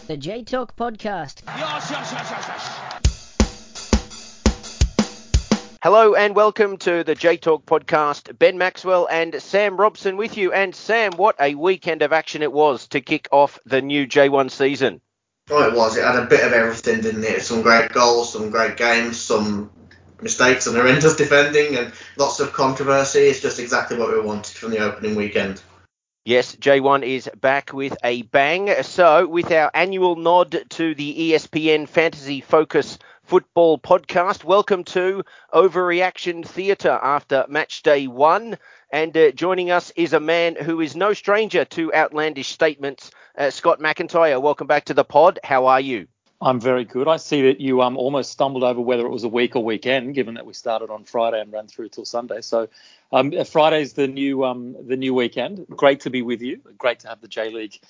The J Talk Podcast. Hello and welcome to the J Talk Podcast. Ben Maxwell and Sam Robson with you. And Sam, what a weekend of action it was to kick off the new J1 season. Oh, it was. It had a bit of everything, didn't it? Some great goals, some great games, some mistakes and horrendous defending, and lots of controversy. It's just exactly what we wanted from the opening weekend. Yes, J1 is back with a bang. So, with our annual nod to the ESPN Fantasy Focus Football Podcast, welcome to Overreaction Theatre after Match Day 1. And joining us is a man who is no stranger to outlandish statements, Scott McIntyre. Welcome back to the pod. How are you? I'm very good. I see that you almost stumbled over whether it was a week or weekend, given that we started on Friday and ran through till Sunday. So Friday's the new weekend. Great to be with you. Great to have the J League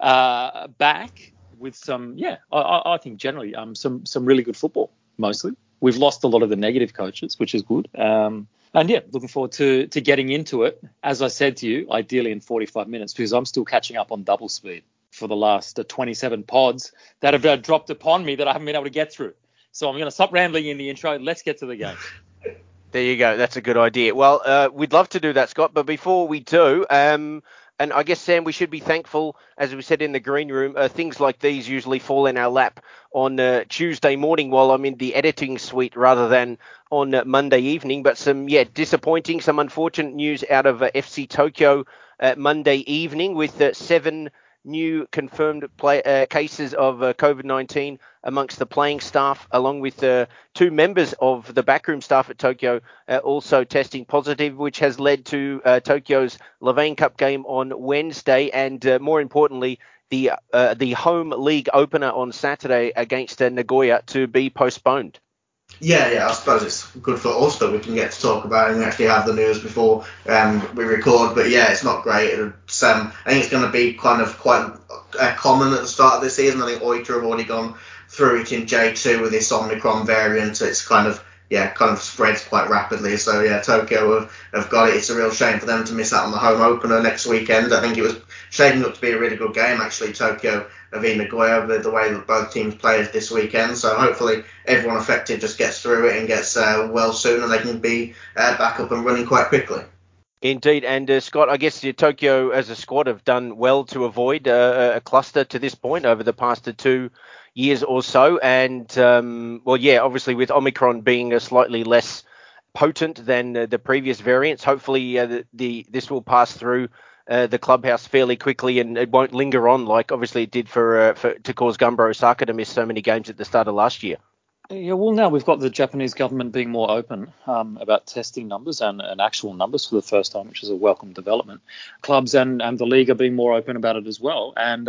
back with some, I think generally some really good football. Mostly, we've lost a lot of the negative coaches, which is good. And looking forward to getting into it. As I said to you, ideally in 45 minutes, because I'm still catching up on double speed for the last 27 pods that have dropped upon me that I haven't been able to get through. So I'm going to stop rambling in the intro. Let's get to the game. There you go. That's a good idea. Well, we'd love to do that, Scott. But before we do, and I guess, Sam, we should be thankful, as we said in the green room, things like these usually fall in our lap on Tuesday morning while I'm in the editing suite rather than on Monday evening. But some, disappointing, some unfortunate news out of FC Tokyo Monday evening with 7 new confirmed cases of COVID-19 amongst the playing staff, along with 2 members of the backroom staff at Tokyo also testing positive, which has led to Tokyo's Levain Cup game on Wednesday, and more importantly, the home league opener on Saturday against Nagoya to be postponed. Yeah, I suppose it's good for us that we can get to talk about it and actually have the news before we record. But yeah, it's not great. I think it's going to be kind of quite common at the start of the season. I think Oita have already gone through it in J2 with this Omicron variant. It's kind of spreads quite rapidly. So yeah, Tokyo have got it. It's a real shame for them to miss out on the home opener next weekend. I think it was shaping up to be a really good game, actually. Tokyo v Nagoya, the way that both teams played this weekend. So hopefully everyone affected just gets through it and gets well soon, and they can be back up and running quite quickly. Indeed, and Scott, I guess Tokyo as a squad have done well to avoid a cluster to this point over the past 2 years or so. And, obviously with Omicron being slightly less potent than the previous variants, hopefully this will pass through the clubhouse fairly quickly and it won't linger on like obviously it did to cause Gumbo Osaka to miss so many games at the start of last year. Yeah, well, now we've got the Japanese government being more open about testing numbers and actual numbers for the first time, which is a welcome development. Clubs and the league are being more open about it as well. And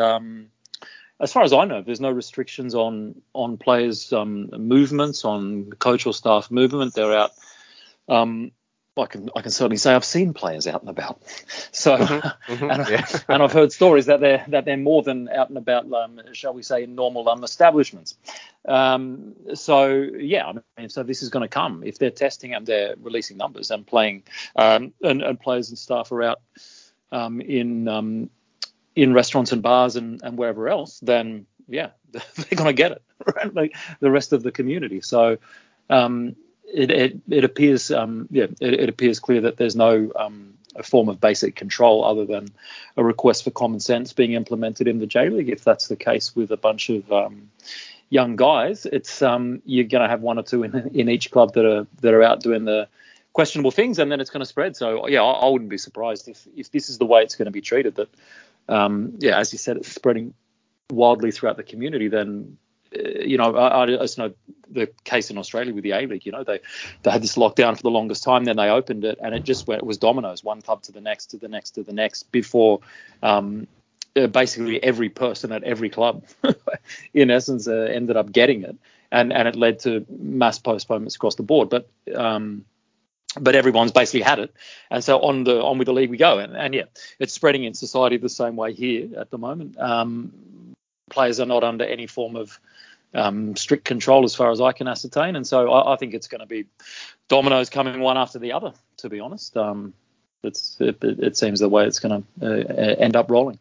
as far as I know, there's no restrictions on players' movements, on coach or staff movement. They're out. I can certainly say I've seen players out and about. So, and I've heard stories that they're more than out and about, shall we say, in normal establishments. So this is going to come if they're testing and they're releasing numbers and playing, and players and staff are out in restaurants and bars and wherever else. Then they're going to get it, right? Like the rest of the community. So. It appears it appears clear that there's no a form of basic control other than a request for common sense being implemented in the J League. If that's the case with a bunch of young guys, it's you're going to have 1 or 2 in each club that are out doing the questionable things, and then it's going to spread. So I wouldn't be surprised if this is the way it's going to be treated. That as you said, it's spreading wildly throughout the community. Then. I just know the case in Australia with the A-League. They had this lockdown for the longest time, then they opened it, and it was dominoes, one club to the next, to the next, to the next, before basically every person at every club, in essence, ended up getting it, and it led to mass postponements across the board. But everyone's basically had it, and so on with the league we go, and it's spreading in society the same way here at the moment. Players are not under any form of strict control as far as I can ascertain. And so I think it's going to be dominoes coming one after the other, to be honest. It seems the way it's going to end up rolling.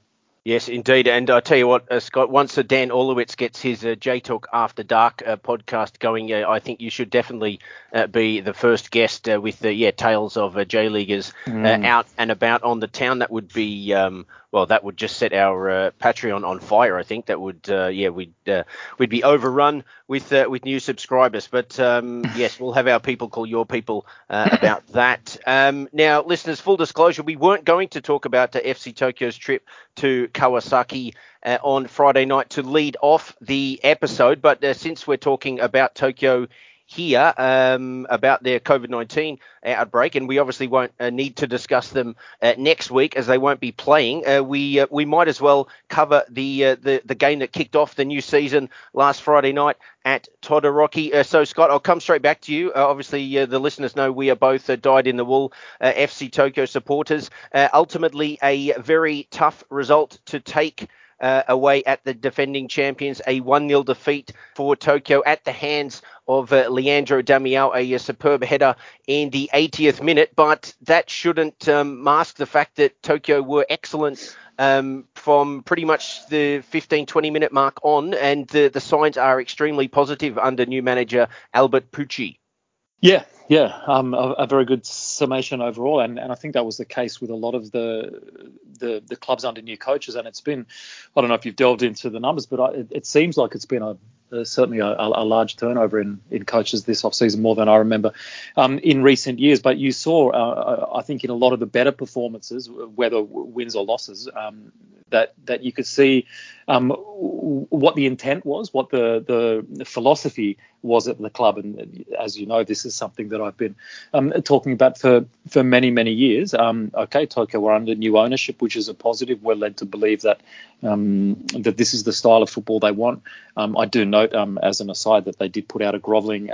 Yes, indeed. And I tell you what, Scott, once Dan Orlowitz gets his J-Talk After Dark podcast going, I think you should definitely be the first guest with tales of J-Leaguers out and about on the town. That would be, that would just set our Patreon on fire. I think that would, we'd be overrun with new subscribers. But yes, we'll have our people call your people about that. Now, listeners, full disclosure, we weren't going to talk about FC Tokyo's trip to Kawasaki on Friday night to lead off the episode. But since we're talking about Tokyo here, about their COVID-19 outbreak, and we obviously won't need to discuss them next week as they won't be playing, we might as well cover the game that kicked off the new season last Friday night at Todoroki. So, Scott, I'll come straight back to you. Obviously, the listeners know we are both dyed-in-the-wool FC Tokyo supporters. Ultimately, a very tough result to take away at the defending champions, a 1-0 defeat for Tokyo at the hands of Leandro Damião, a superb header in the 80th minute. But that shouldn't mask the fact that Tokyo were excellent from pretty much the 15-20 minute mark on, and the signs are extremely positive under new manager Albert Pucci. Yeah, a very good summation overall, and I think that was the case with a lot of the clubs under new coaches. And it's been, I don't know if you've delved into the numbers, but it seems like it's been certainly a large turnover in coaches this offseason, more than I remember in recent years. But you saw, I think, in a lot of the better performances, whether wins or losses, that you could see what the intent was, what the philosophy was at the club. And as you know, this is something that I've been talking about for many, many years. Tokyo were under new ownership, which is a positive. We're led to believe that this is the style of football they want. I do note, as an aside, that they did put out a grovelling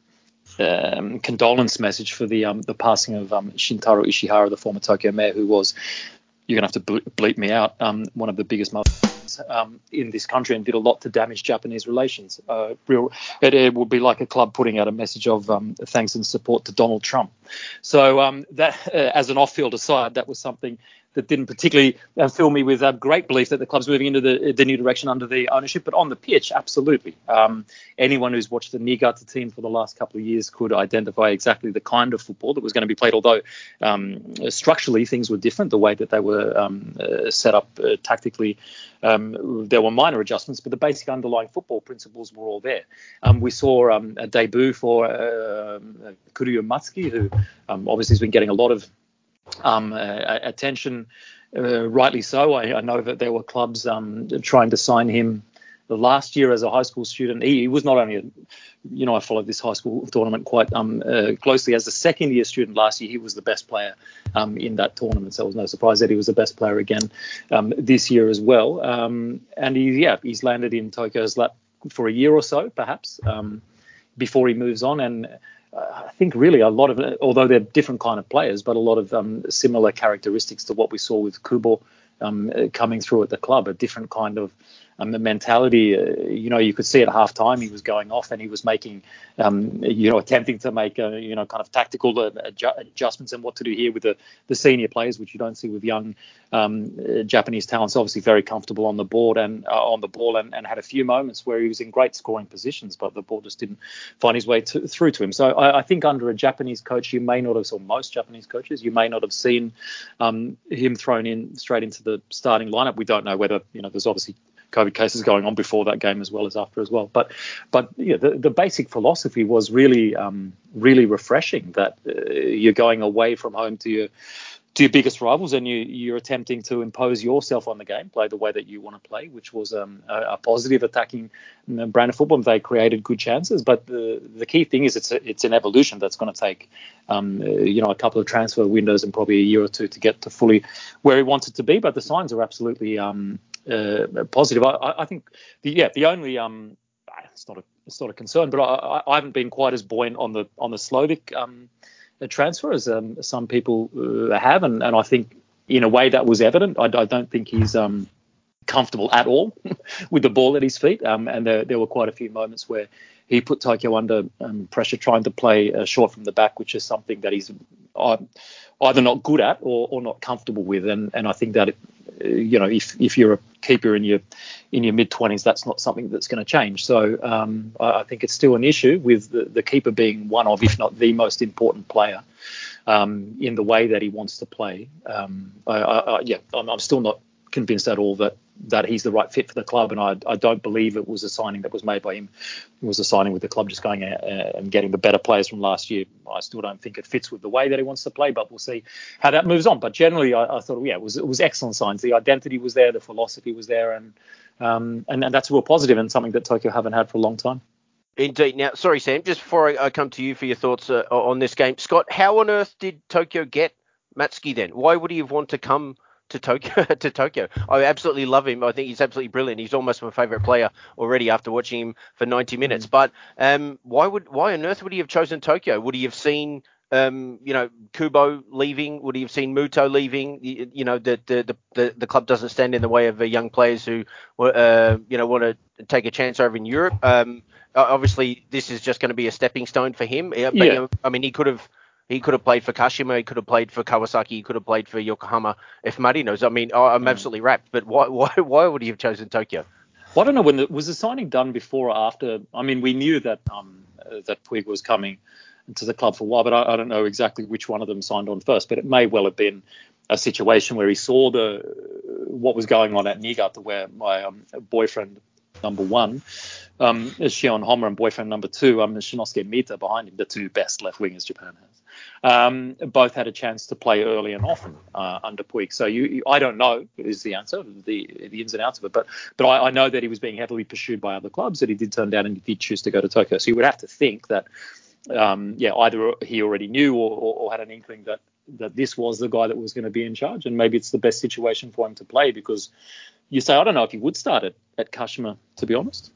condolence message for the passing of Shintaro Ishihara, the former Tokyo mayor, who was, you're going to have to bleep me out, one of the biggest in this country, and did a lot to damage Japanese relations. It would be like a club putting out a message of thanks and support to Donald Trump. So that, as an off-field aside, that was something that didn't particularly fill me with great belief that the club's moving into the new direction under the ownership. But on the pitch, absolutely. Anyone who's watched the Niigata team for the last couple of years could identify exactly the kind of football that was going to be played, although structurally things were different, the way that they were set up tactically. There were minor adjustments, but the basic underlying football principles were all there. We saw a debut for Kuryu Matsuki, who obviously has been getting a lot of attention, rightly so. I know that there were clubs trying to sign him last year as a high school student. He was not only I followed this high school tournament quite closely. As a second year student last year, he was the best player in that tournament. So it was no surprise that he was the best player again this year as well. And he's landed in Tokyo's lap for a year or so, perhaps, before he moves on. And I think really a lot of, although they're different kind of players, but a lot of similar characteristics to what we saw with Kubo coming through at the club, a different kind of mentality. You could see at half time he was going off and he was making, attempting to make, kind of tactical adjustments and what to do here with the senior players, which you don't see with young Japanese talents. Obviously very comfortable on the board and on the ball, and had a few moments where he was in great scoring positions, but the ball just didn't find his way through to him. So I think under a Japanese coach, you may not have, or most Japanese coaches, you may not have seen him thrown in straight into the starting lineup. We don't know whether, there's obviously COVID cases going on before that game as well as after as well. But the basic philosophy was really refreshing, that you're going away from home to your biggest rivals, and you're attempting to impose yourself on the game, play the way that you want to play, which was a positive attacking brand of football. They created good chances, but the key thing is it's an evolution that's going to take a couple of transfer windows and probably a year or two to get to fully where he wants it to be. But the signs are absolutely positive. I think the only it's not a concern, but I haven't been quite as buoyant on the Slovak transfer as some people have, and I think in a way that was evident. I don't think he's comfortable at all with the ball at his feet, and there were quite a few moments where he put Tokyo under pressure trying to play short from the back, which is something that he's either not good at or not comfortable with, and I think that if you're a keeper in your mid-20s, that's not something that's going to change. So I think it's still an issue with the keeper being one of, if not the most important player in the way that he wants to play. I'm still not convinced at all that he's the right fit for the club, and I don't believe it was a signing that was made by him. It was a signing with the club just going out and getting the better players from last year. I still don't think it fits with the way that he wants to play, but we'll see how that moves on. But generally, I thought, it was excellent signs. The identity was there, the philosophy was there, and that's a real positive and something that Tokyo haven't had for a long time. Indeed. Now, sorry, Sam, just before I come to you for your thoughts on this game, Scott, how on earth did Tokyo get Matsuki then? Why would he have wanted to come to Tokyo? I absolutely love him. I think he's absolutely brilliant. He's almost my favourite player already after watching him for 90 minutes. But why on earth would he have chosen Tokyo? Would he have seen Kubo leaving? Would he have seen Muto leaving? The club doesn't stand in the way of young players who want to take a chance over in Europe. Obviously, this is just going to be a stepping stone for him. But, I mean, he could have played for Kashima, he could have played for Kawasaki, he could have played for Yokohama F. Marinos. I mean, I'm absolutely wrapped. But why would he have chosen Tokyo? Well, I don't know. Was the signing done before or after? I mean, we knew that Puig was coming to the club for a while, but I don't know exactly which one of them signed on first. But it may well have been a situation where he saw what was going on at Niigata, where my boyfriend number one is Shion Homa, and boyfriend number two is Shinosuke Mita behind him, the two best left wingers Japan has. Both had a chance to play early and often under Puig. So I don't know is the answer, the ins and outs of it, but I know that he was being heavily pursued by other clubs, that he did turn down and he did choose to go to Tokyo. So you would have to think that either he already knew or had an inkling that this was the guy that was going to be in charge, and maybe it's the best situation for him to play, because you say, I don't know if he would start at Kashima, to be honest.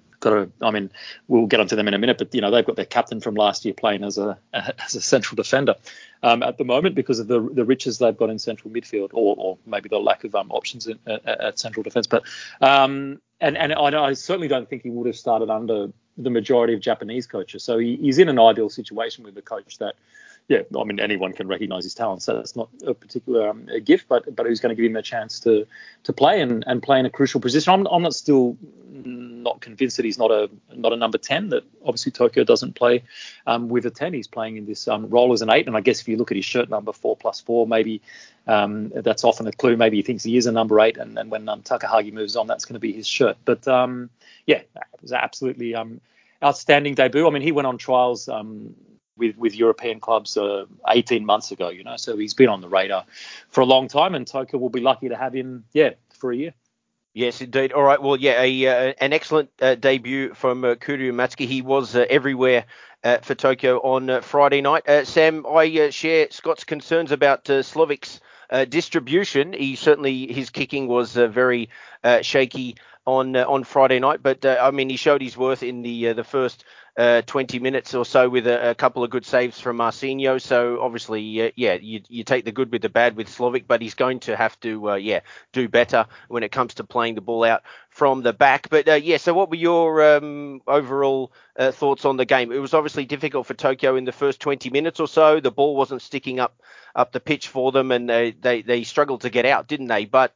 We'll get onto them in a minute, but they've got their captain from last year playing as a central defender at the moment because of the riches they've got in central midfield, or maybe the lack of options at central defence. But and I certainly don't think he would have started under the majority of Japanese coaches. So he's in an ideal situation with a coach that, anyone can recognise his talent, so it's not a particular gift, but who's going to give him a chance to play and play in a crucial position. I'm still not convinced that he's not a number 10, that obviously Tokyo doesn't play with a 10. He's playing in this role as an 8, and I guess if you look at his shirt number 4+4, maybe that's often a clue. Maybe he thinks he is a number 8, and then when Takahagi moves on, that's going to be his shirt. But it was absolutely outstanding debut. I mean, he went on trials with European clubs 18 months ago, so he's been on the radar for a long time, and Tokyo will be lucky to have him, for a year. Yes, indeed. All right. Well, an excellent debut from Kuryu Matsuki. He was everywhere for Tokyo on Friday night. Sam, I share Scott's concerns about Slovic's distribution. His kicking was very shaky on Friday night, but he showed his worth in the first 20 minutes or so with a couple of good saves from Marcinho. So obviously, you take the good with the bad with Slovic, but he's going to have to do better when it comes to playing the ball out from the back. But so what were your overall thoughts on the game? It was obviously difficult for Tokyo in the first 20 minutes or so. The ball wasn't sticking up the pitch for them, and they struggled to get out, didn't they? But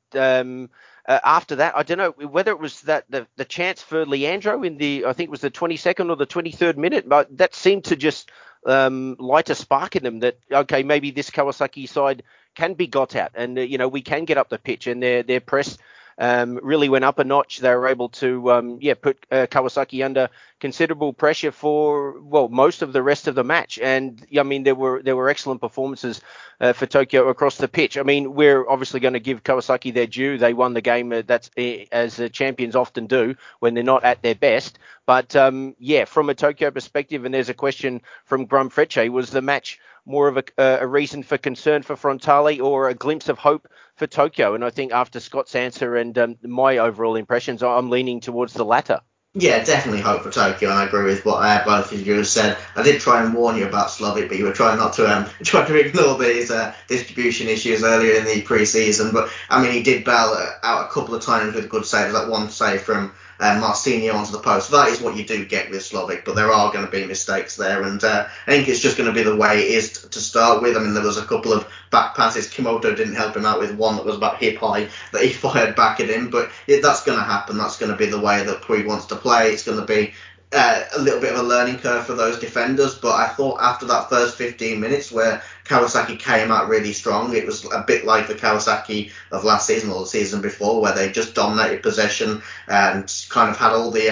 after that, I don't know whether it was that the chance for Leandro in I think it was the 22nd or the 23rd minute, but that seemed to just light a spark in them that, okay, maybe this Kawasaki side can be got at, and we can get up the pitch, and their press really went up a notch. They were able to put Kawasaki under considerable pressure for most of the rest of the match. And there were excellent performances for Tokyo across the pitch. We're obviously going to give Kawasaki their due. They won the game. That's as champions often do when they're not at their best. But from a Tokyo perspective, and there's a question from Grum Frecce, was the match more of a reason for concern for Frontale or a glimpse of hope for Tokyo? And I think after Scott's answer and my overall impressions, I'm leaning towards the latter. Yeah, definitely hope for Tokyo, and I agree with what both of you have said. I did try and warn you about Slovic, but you were trying not to ignore these distribution issues earlier in the pre-season. But he did bail out a couple of times with good saves, like one save from Marcinho onto the post. That is what you do get with Slovic, but there are going to be mistakes there, and I think it's just going to be the way it is to start with. I mean, there was a couple of back passes. Kimoto didn't help him out with one that was about hip high that he fired back at him, but that's going to happen. That's going to be the way that Puig wants to play. It's going to be a little bit of a learning curve for those defenders, but I thought after that first 15 minutes where Kawasaki came out really strong, it was a bit like the Kawasaki of last season or the season before, where they just dominated possession and kind of had all the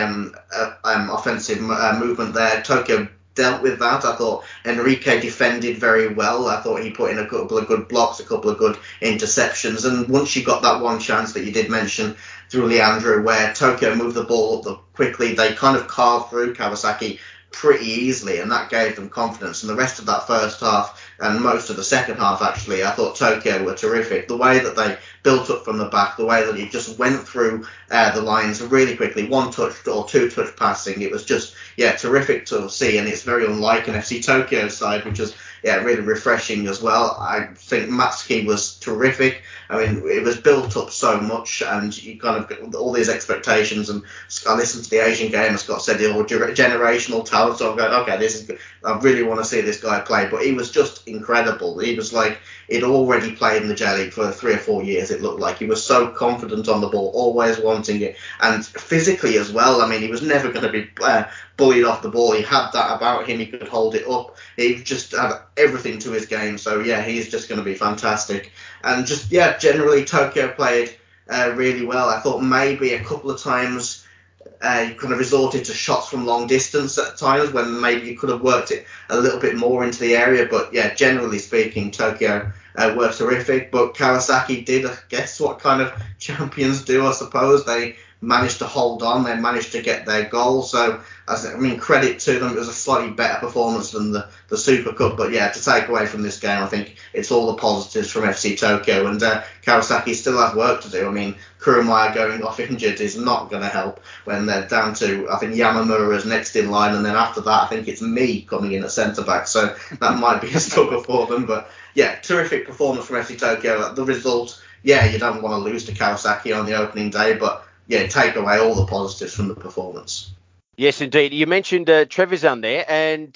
offensive movement there. Tokyo dealt with that. I thought Enrique defended very well. I thought he put in a couple of good blocks, a couple of good interceptions, and once you got that one chance that you did mention through Leandro, where Tokyo moved the ball up quickly, they kind of carved through Kawasaki pretty easily, and that gave them confidence. And the rest of that first half and most of the second half, actually, I thought Tokyo were terrific. The way that they built up from the back, the way that it just went through the lines really quickly, one touch or two touch passing, it was just terrific to see, and it's very unlike an FC Tokyo side, which is really refreshing as well. I think Matsuki was terrific. I mean, it was built up so much, and you kind of got all these expectations. And I listened to the Asian game, as Scott said, generational talent. So I'm going, okay, this is good. I really want to see this guy play. But he was just incredible. He was like he'd already played in the J League for 3 or 4 years. It looked like he was so confident on the ball, always wanting it, and physically as well. I mean, he was never going to be bullied off the ball. He had that about him. He could hold it up. He just had everything to his game. So he's just going to be fantastic. And just generally Tokyo played really well. I thought maybe a couple of times you kind of resorted to shots from long distance at times when maybe you could have worked it a little bit more into the area. But generally speaking, Tokyo were terrific. But Kawasaki did, I guess, what kind of champions do, I suppose. They managed to hold on. They managed to get their goal. So, credit to them. It was a slightly better performance than the Super Cup. But to take away from this game, I think it's all the positives from FC Tokyo. And Kawasaki still have work to do. I mean, Kurumaya going off injured is not going to help when they're down to, I think, Yamamura is next in line. And then after that, I think it's me coming in at centre-back. So that might be a struggle for them. But, terrific performance from FC Tokyo. The result, you don't want to lose to Kawasaki on the opening day. But, take away all the positives from the performance. Yes, indeed. You mentioned Trevisan there, and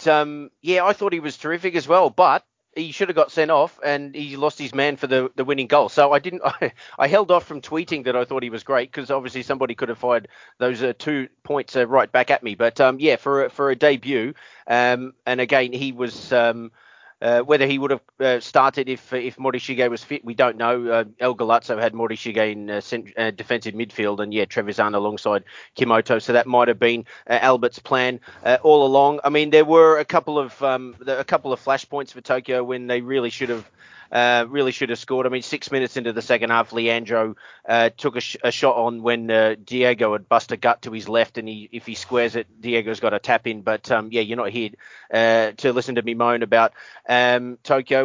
I thought he was terrific as well, but he should have got sent off, and he lost his man for the winning goal. So I held off from tweeting that I thought he was great, because obviously somebody could have fired those 2 points right back at me. But for a debut, and again he was. Whether he would have started if Morishige was fit, we don't know. El Galazzo had Morishige in defensive midfield, and Trevisan alongside Kimoto. So that might have been Albert's plan all along. I mean, there were a couple of flashpoints for Tokyo when they really should have scored. I mean, 6 minutes into the second half, Leandro took a shot on when Diego had bust a gut to his left, and if he squares it, Diego's got a tap in. But you're not here to listen to me moan about Tokyo.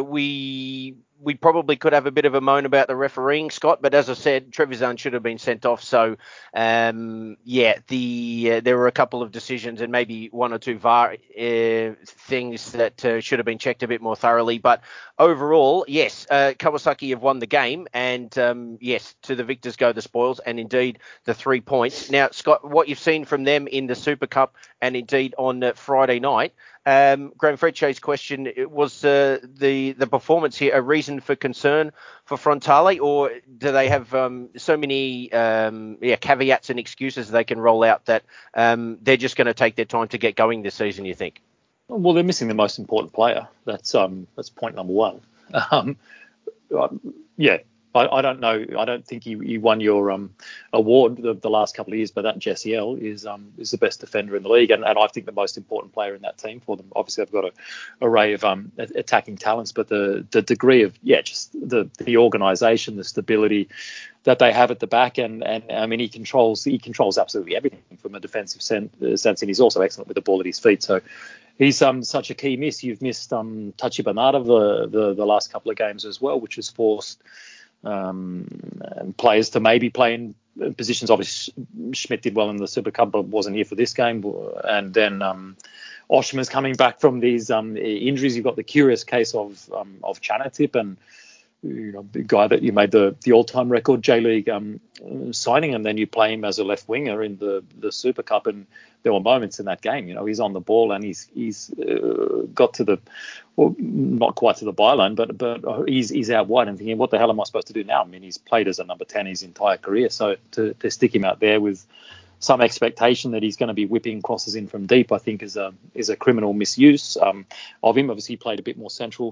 We probably could have a bit of a moan about the refereeing, Scott, but as I said, Trevisan should have been sent off. So, there were a couple of decisions and maybe one or two VAR things that should have been checked a bit more thoroughly. But overall, yes, Kawasaki have won the game, and yes, to the victors go the spoils, and indeed the 3 points. Now, Scott, what you've seen from them in the Super Cup and indeed on Friday night, Graham Freccia's question, was the performance here a reason for concern for Frontale, or do they have so many caveats and excuses they can roll out that they're just going to take their time to get going this season, you think? Well, they're missing the most important player. That's point number one. I don't know. I don't think you won your award the last couple of years, but that Jessiel is the best defender in the league, and I think the most important player in that team for them. Obviously, they've got an array of attacking talents, but the degree of just the organisation, the stability that they have at the back, and I mean he controls absolutely everything from a defensive sense, and he's also excellent with the ball at his feet. So he's such a key miss. You've missed Tachi Banada the last couple of games as well, which has forced players to maybe play in positions. Obviously, Schmidt did well in the Super Cup, but wasn't here for this game. And then Oshman's coming back from these injuries. You've got the curious case of Chanatip, and the guy that you made the all-time record J-League signing, and then you play him as a left winger in the Super Cup, and there were moments in that game, he's on the ball and he's got to the, well, not quite to the byline, but he's out wide and thinking, what the hell am I supposed to do now? I mean, he's played as a number 10 his entire career, so to stick him out there with some expectation that he's going to be whipping crosses in from deep, I think is a criminal misuse of him. Obviously, he played a bit more central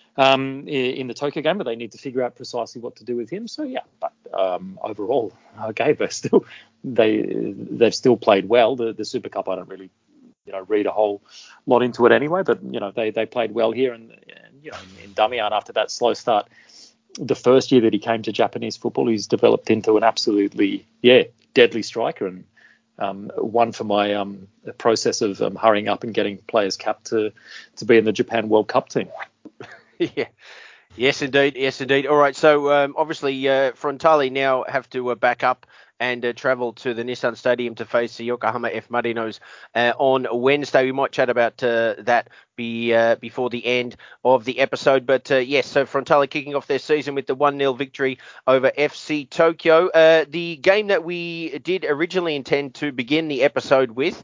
in the Tokyo game, but they need to figure out precisely what to do with him. So yeah, but overall, okay, they've still played well. The Super Cup, I don't really read a whole lot into it anyway, but they played well here, and in Damian, after that slow start, the first year that he came to Japanese football, he's developed into an absolutely deadly striker, and one for my process of hurrying up and getting players capped to be in the Japan World Cup team. Yeah. Yes, indeed. All right. So obviously, Frontale now have to back up and travel to the Nissan Stadium to face the Yokohama F. Marinos on Wednesday. We might chat about that before the end of the episode. But yes, so Frontale kicking off their season with the 1-0 victory over FC Tokyo. The game that we did originally intend to begin the episode with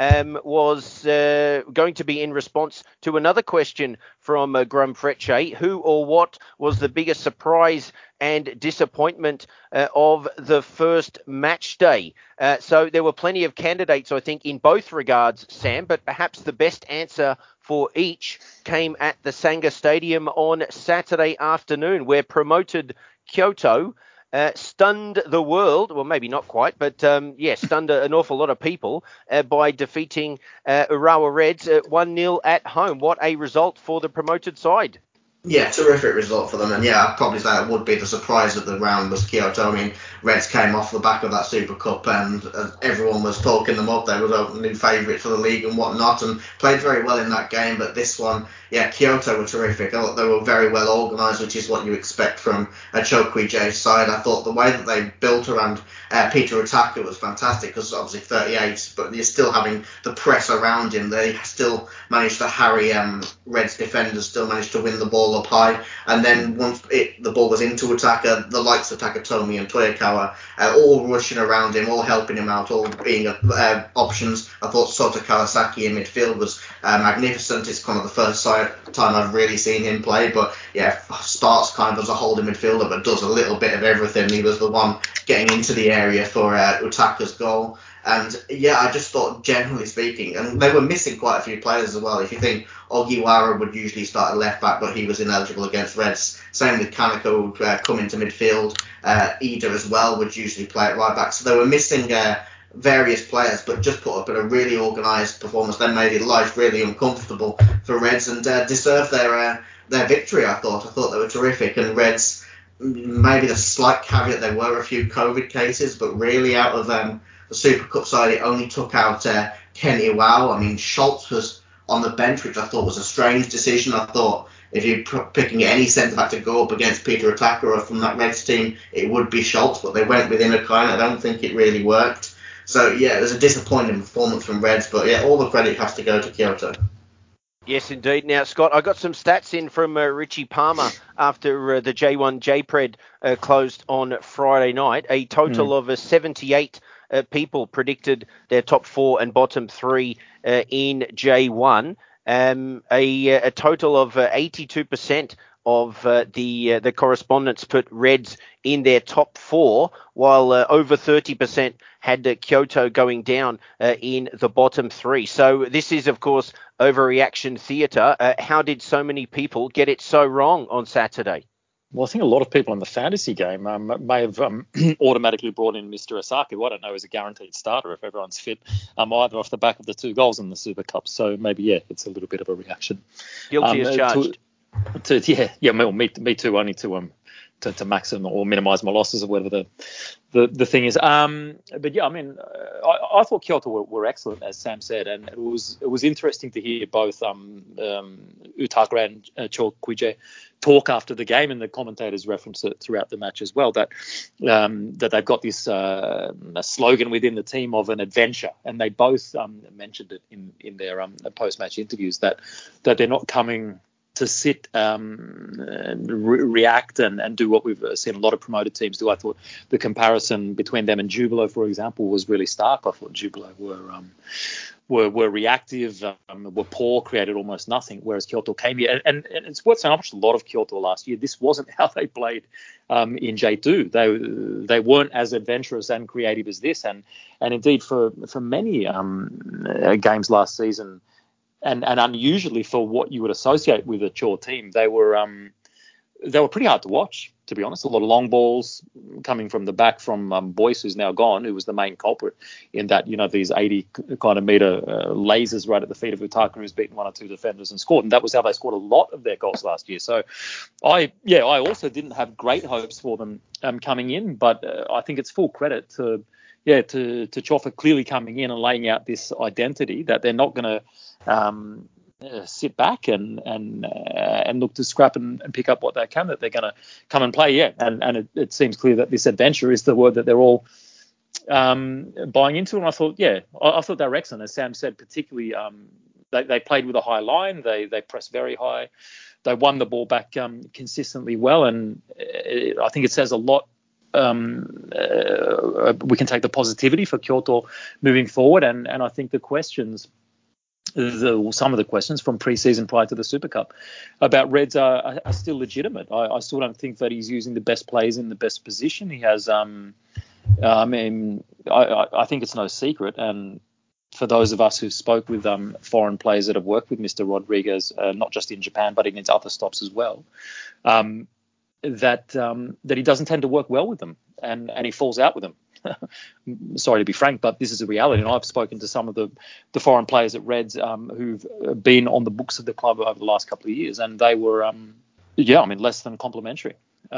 was going to be in response to another question from Grum Frecce. Who or what was the biggest surprise and disappointment of the first match day? So there were plenty of candidates, I think, in both regards, Sam, but perhaps the best answer for each came at the Sanga Stadium on Saturday afternoon, where promoted Kyoto stunned the world, well, maybe not quite, but stunned an awful lot of people by defeating Urawa Reds 1-0 at home. What a result for the promoted side. Yeah, terrific result for them, and yeah, I'd probably say it would be the surprise of the round was Kyoto. I mean, Reds came off the back of that Super Cup, and everyone was talking them up. They were a new favourite for the league and whatnot, and played very well in that game. But this one, yeah, Kyoto were terrific. I thought they were very well organised, which is what you expect from a Chokuije's side. I thought the way that they built around Peter Otaka was fantastic, because obviously 38, but you're still having the press around him. They still managed to harry Reds defenders, still managed to win the ball up high, and then once the ball was into Otaka, the likes of Takatomi and Toyokawa all rushing around him, all helping him out, all being options. I thought Sota Kawasaki in midfield was magnificent. It's kind of the first time I've really seen him play, but yeah, starts kind of as a holding midfielder, but does a little bit of everything. He was the one getting into the area for Otaka's goal. And yeah, I just thought, generally speaking, and they were missing quite a few players as well. If you think Ogiwara would usually start at left back, but he was ineligible against Reds. Same with Kaneko, would come into midfield. Ida as well would usually play at right back. So they were missing various players, but just put up in a really organised performance. They made it life really uncomfortable for Reds, and deserved their victory. I thought they were terrific, and Reds, maybe the slight caveat, there were a few COVID cases, but really out of the Super Cup side, it only took out Ken Iwao. I mean, Schultz was on the bench, which I thought was a strange decision. I thought if you're picking any centre-back to go up against Peter Otaka from that Reds team, it would be Schultz, but they went with Inokine. I don't think it really worked. So, yeah, it was a disappointing performance from Reds, but yeah, all the credit has to go to Kyoto. Yes, indeed. Now, Scott, I got some stats in from Richie Palmer after the J1 JPred closed on Friday night. A total of 78 people predicted their top four and bottom three in J1. A total of 82% of the correspondents put Reds in their top four, while over 30% had Kyoto going down in the bottom three. So this is, of course, overreaction theatre. How did so many people get it so wrong on Saturday? Well, I think a lot of people in the fantasy game may have automatically brought in Mr. Asaki, who I don't know is a guaranteed starter if everyone's fit, either off the back of the 2 goals in the Super Cup. So maybe, yeah, it's a little bit of a reaction. Guilty as charged. Me too. Only to maximum or minimise my losses or whatever the thing is. But yeah, I mean, I thought Kyoto were excellent, as Sam said, and it was interesting to hear both Utaka and Chokuije talk after the game, and the commentators reference it throughout the match as well, that they've got this slogan within the team of an adventure, and they both mentioned it in their post-match interviews that they're not coming sit, react, and do what we've seen a lot of promoted teams do. I thought the comparison between them and Jubilo, for example, was really stark. I thought Jubilo were reactive, were poor, created almost nothing, whereas Kyoto came here. And it's worth saying, I watched a lot of Kyoto last year. This wasn't how they played in J2. They weren't as adventurous and creative as this. And indeed, for many games last season, and unusually for what you would associate with a Chore team, they were pretty hard to watch, to be honest. A lot of long balls coming from the back from Boyce, who's now gone, who was the main culprit in that, these 80 kind of meter lasers right at the feet of Utaka, who's beaten one or two defenders and scored. And that was how they scored a lot of their goals last year. So I also didn't have great hopes for them coming in, but I think it's full credit to Chore for clearly coming in and laying out this identity that they're not going to sit back and look to scrap and pick up what they can, that they're going to come and play. And it seems clear that this adventure is the word that they're all buying into. And I thought they were excellent, as Sam said. Particularly they played with a high line, they pressed very high, they won the ball back consistently well, and I think it says a lot. We can take the positivity for Kyoto moving forward, and I think the questions, some of the questions from pre-season prior to the Super Cup about Reds are still legitimate. I still don't think that he's using the best players in the best position. He has, I think it's no secret, and for those of us who spoke with foreign players that have worked with Mr. Rodriguez, not just in Japan but against other stops as well, that he doesn't tend to work well with them, and he falls out with them. Sorry to be frank, but this is a reality. And I've spoken to some of the foreign players at Reds who've been on the books of the club over the last couple of years, and they were, less than complimentary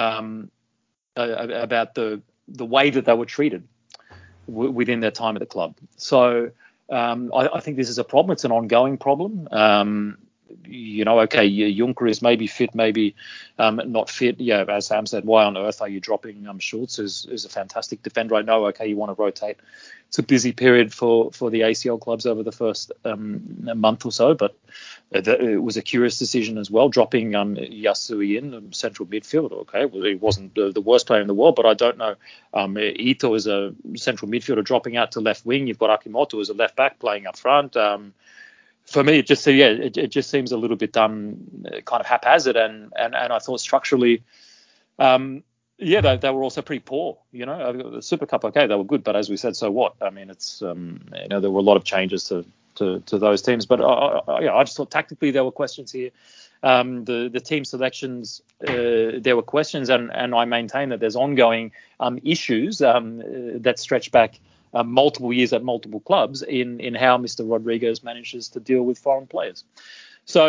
about the way that they were treated within their time at the club. So I think this is a problem. It's an ongoing problem. Juncker is maybe fit, maybe not fit. Yeah, as Sam said, why on earth are you dropping Schultz, who's a fantastic defender? I know, you want to rotate. It's a busy period for the ACL clubs over the first month or so, but it was a curious decision as well, dropping Yasui in central midfield. Okay, well, he wasn't the worst player in the world, but I don't know. Ito is a central midfielder dropping out to left wing. You've got Akimoto as a left back playing up front. For me, it just seems a little bit kind of haphazard, and I thought structurally, they were also pretty poor. The Super Cup, okay, they were good, but as we said, so what? I mean, it's there were a lot of changes to those teams, but I just thought tactically there were questions here. The team selections, there were questions, and I maintain that there's ongoing issues that stretch back multiple years at multiple clubs in how Mr. Rodriguez manages to deal with foreign players. So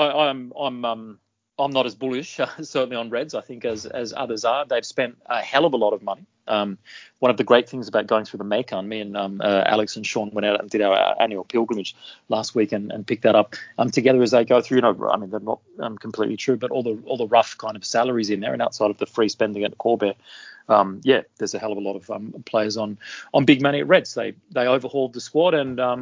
I'm not as bullish certainly on Reds, I think, as others are. They've spent a hell of a lot of money. One of the great things about going through the Mekong, me and Alex and Sean went out and did our annual pilgrimage last week and picked that up together as they go through. They're not completely true, but all the rough kind of salaries in there, and outside of the free spending at Corbear, there's a hell of a lot of players on big money at Reds. They overhauled the squad, and I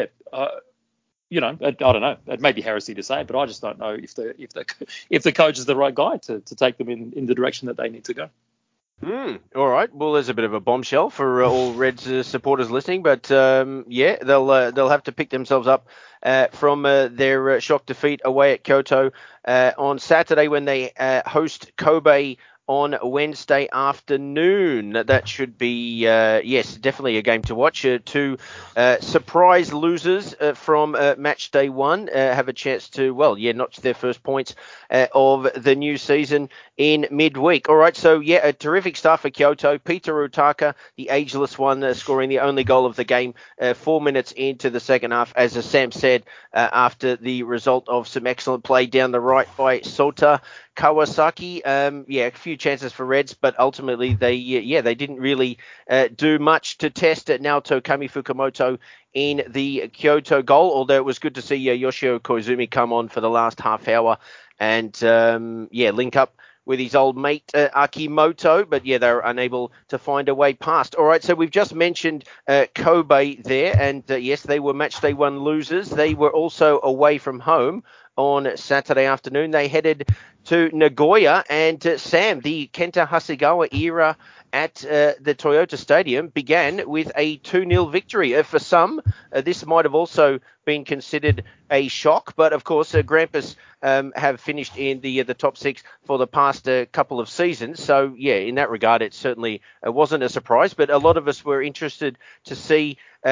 don't know. It may be heresy to say, but I just don't know if the coach is the right guy to take them in the direction that they need to go. All right. Well, there's a bit of a bombshell for all Reds supporters listening, but they'll have to pick themselves up from their shock defeat away at Kyoto on Saturday when they host Kobe on Wednesday afternoon. That should be, definitely a game to watch. Two surprise losers from match day one have a chance to, notch their first points of the new season in midweek. All right, so a terrific start for Kyoto. Peter Utaka, the ageless one, scoring the only goal of the game 4 minutes into the second half, as Sam said, after the result of some excellent play down the right by Sota Kawasaki. A few chances for Reds, but ultimately they didn't really do much to test Naoto Kamifukumoto in the Kyoto goal, although it was good to see Yoshio Koizumi come on for the last half hour and link up with his old mate Akimoto, but they were unable to find a way past. All right, so we've just mentioned Kobe there, and yes, they were match day one losers. They were also away from home on Saturday afternoon. They headed to Nagoya, and Sam, the Kenta Hasegawa era at the Toyota Stadium began with a 2-0 victory. For some, this might have also been considered a shock, but of course, Grampus have finished in the top 6 for the past couple of seasons. So, yeah, in that regard, it certainly wasn't a surprise, but a lot of us were interested to see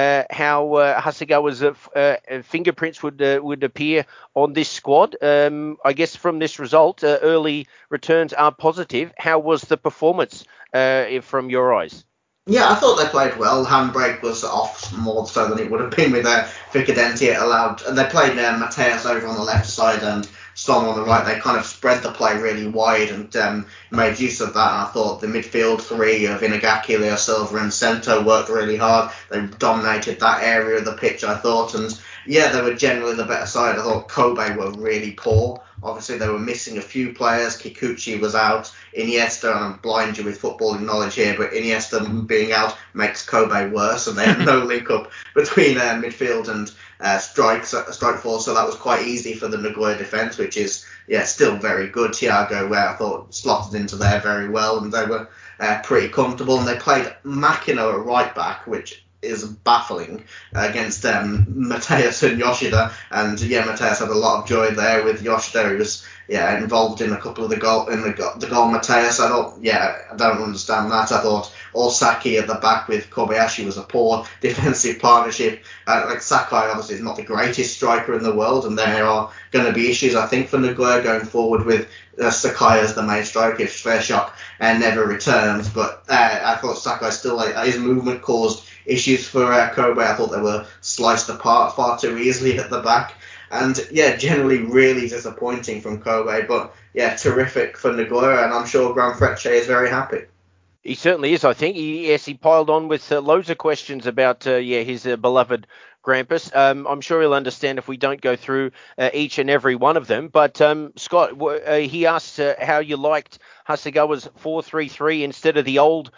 how Hasegawa's fingerprints would appear on this squad. I guess from this result, early returns are positive. How was the performance from your eyes? Yeah, I thought they played well. Handbrake was off more so than it would have been with Ficadenti. It allowed, and they played Mateus over on the left side and Storm on the right. They kind of spread the play really wide and made use of that. And I thought the midfield three of Inagaki, Leo Silva and Sento worked really hard. They dominated that area of the pitch, I thought. And yeah, they were generally the better side. I thought Kobe were really poor. Obviously, they were missing a few players. Kikuchi was out. Iniesta, and I'm blind you with footballing knowledge here, but Iniesta being out makes Kobe worse, and they had no link up between midfield and strike force, so that was quite easy for the Nagoya defence, which is still very good. Thiago, where I thought slotted into there very well, and they were pretty comfortable, and they played Makino at right back, which is baffling against Mateus and Yoshida, and Mateus had a lot of joy there with Yoshida. He was involved in a couple of the goal Mateus. I thought I don't understand that. I thought Osaki at the back with Kobayashi was a poor defensive partnership. Like Sakai obviously is not the greatest striker in the world, and there are going to be issues I think for Nagoya going forward with Sakai as the main striker if Sveshok never returns. But I thought Sakai still, his movement caused issues for Kobe. I thought they were sliced apart far too easily at the back. And generally really disappointing from Kobe, but terrific for Nagoya, and I'm sure Gran Frecce is very happy. He certainly is, I think. He piled on with loads of questions about his beloved Grampus. I'm sure he'll understand if we don't go through each and every one of them. But Scott, he asked how you liked Hasegawa's 4-3-3 instead of the old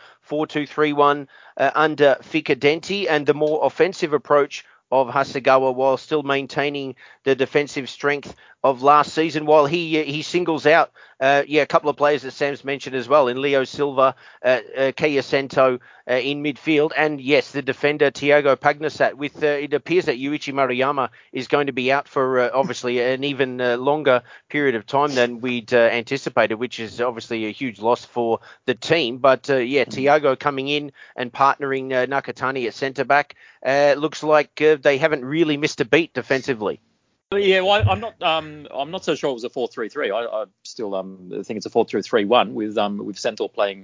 4-2-3-1 under Ficadenti, and the more offensive approach of Hasegawa while still maintaining the defensive strength of last season, while he singles out a couple of players that Sam's mentioned as well, in Leo Silva, Keiya Sento in midfield, and yes, the defender Thiago Pagnussat. With it appears that Yuichi Maruyama is going to be out for obviously an even longer period of time than we'd anticipated, which is obviously a huge loss for the team. But Thiago coming in and partnering Nakatani at centre back looks like they haven't really missed a beat defensively. Yeah, well, I'm not so sure it was a 4-3-3. I still think it's a 4-2-3-1 with Centaur playing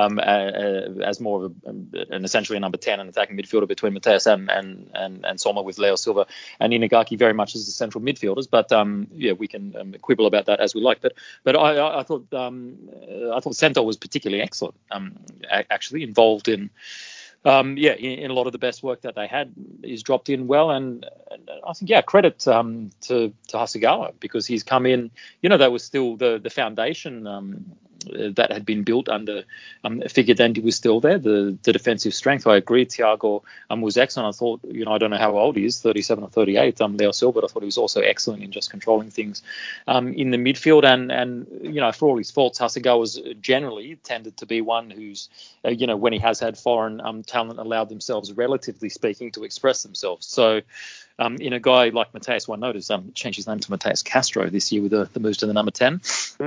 as more of an essentially a number 10 and attacking midfielder between Mateus and Soma, with Leo Silva and Inagaki very much as the central midfielders. But we can quibble about that as we like. But I thought Centaur was particularly excellent. Actually involved in. In a lot of the best work that they had is dropped in well, and I think credit to Hasegawa, because he's come in. That was still the foundation that had been built under Ficadenti was still there. The defensive strength, I agree. Thiago was excellent. I thought, I don't know how old he is, 37 or 38. Leo Silva, I thought he was also excellent in just controlling things in the midfield. And for all his faults, Hasegawa's generally tended to be one who's, when he has had foreign talent, allowed themselves, relatively speaking, to express themselves. So in a guy like Mateus, one noticed changed his name to Mateus Castro this year with the moves to the number 10.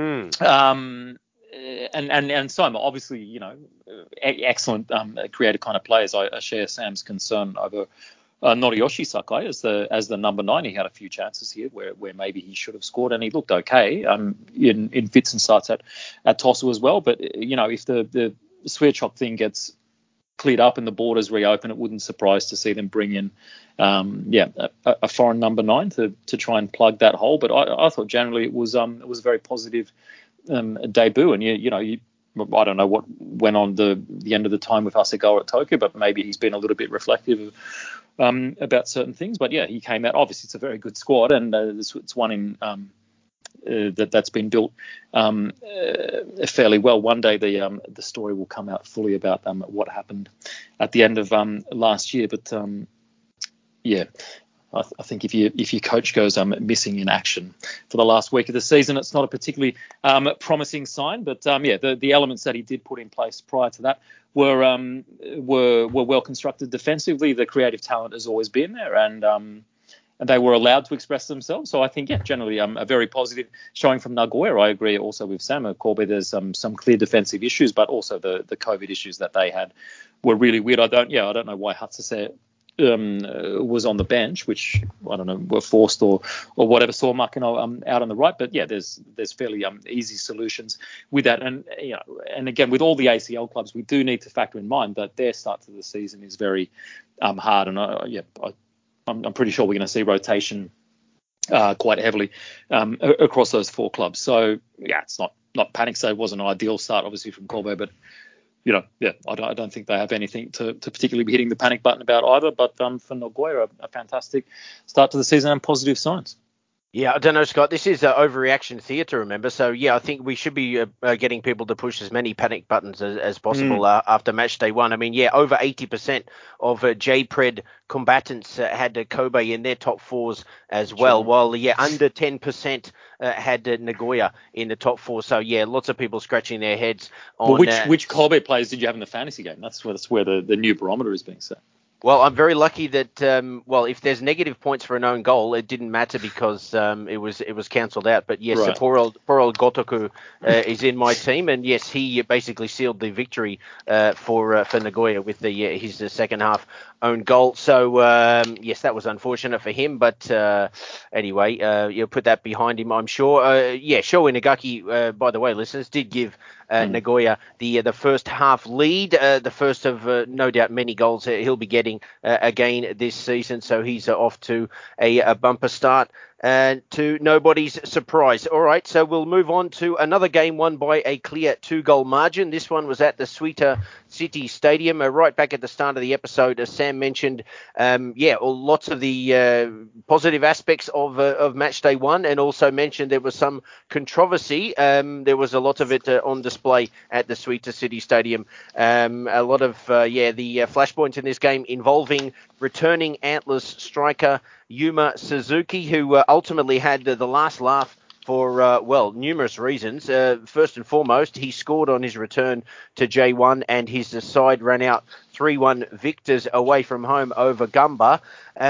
And Soma, obviously, excellent creative kind of players. I share Sam's concern over Noriyoshi Sakai as the number 9. He had a few chances here where maybe he should have scored, and he looked okay in fits and starts at Tosu as well. But if the Swearchok thing gets cleared up and the borders reopen, it wouldn't surprise to see them bring in a foreign number 9 to try and plug that hole. But I thought generally it was a very positive debut, and I don't know what went on the end of the time with Hasegawa at Tokyo, but maybe he's been a little bit reflective about certain things. But he came out. Obviously, it's a very good squad, and it's one in that's been built fairly well. One day the story will come out fully about what happened at the end of last year. But I think if your coach goes missing in action for the last week of the season, it's not a particularly promising sign. But the elements that he did put in place prior to that were well constructed defensively. The creative talent has always been there, and they were allowed to express themselves. So I think, generally a very positive showing from Nagoya. I agree also with Sam Corby. There's some clear defensive issues, but also the COVID issues that they had were really weird. I don't know why Hatsase was on the bench, which I don't know, were forced or whatever, saw Makino out on the right. But there's fairly easy solutions with that. And and again, with all the ACL clubs, we do need to factor in mind that their start to the season is very hard. And I'm pretty sure we're going to see rotation quite heavily across those 4 clubs. So it's not panic. So it was an ideal start, obviously, from Corbo, but I don't think they have anything to particularly be hitting the panic button about either. But for Nagoya, a fantastic start to the season and positive signs. Yeah, I don't know, Scott. This is overreaction theatre, remember? So, I think we should be getting people to push as many panic buttons as possible after match day 1. I mean, over 80% of JPRED combatants had Kobe in their top 4s as well, while, under 10% had Nagoya in the top 4. So, lots of people scratching their heads on... Well, which Kobe players did you have in the fantasy game? That's where the new barometer is being set. Well, I'm very lucky that if there's negative points for an own goal, it didn't matter because it was cancelled out. But yes, right. poor old Gotoku is in my team, and yes, he basically sealed the victory for Nagoya with his second half own goal. So yes, that was unfortunate for him, but anyway, you'll put that behind him, I'm sure. Sho Inagaki, by the way, listeners, did give Nagoya the first half lead, the first of no doubt many goals he'll be getting again this season. So he's off to a bumper start. To nobody's surprise. All right, so we'll move on to another game won by a clear 2-goal margin. This one was at the Suita City Stadium. Right back at the start of the episode, as Sam mentioned, lots of the positive aspects of match day 1, and also mentioned there was some controversy. There was a lot of it on display at the Suita City Stadium. A lot of the flashpoints in this game involving returning Antlers striker Yuma Suzuki, who ultimately had the last laugh for, numerous reasons. First and foremost, he scored on his return to J1 and his side ran out 3-1 victors away from home over Gumba.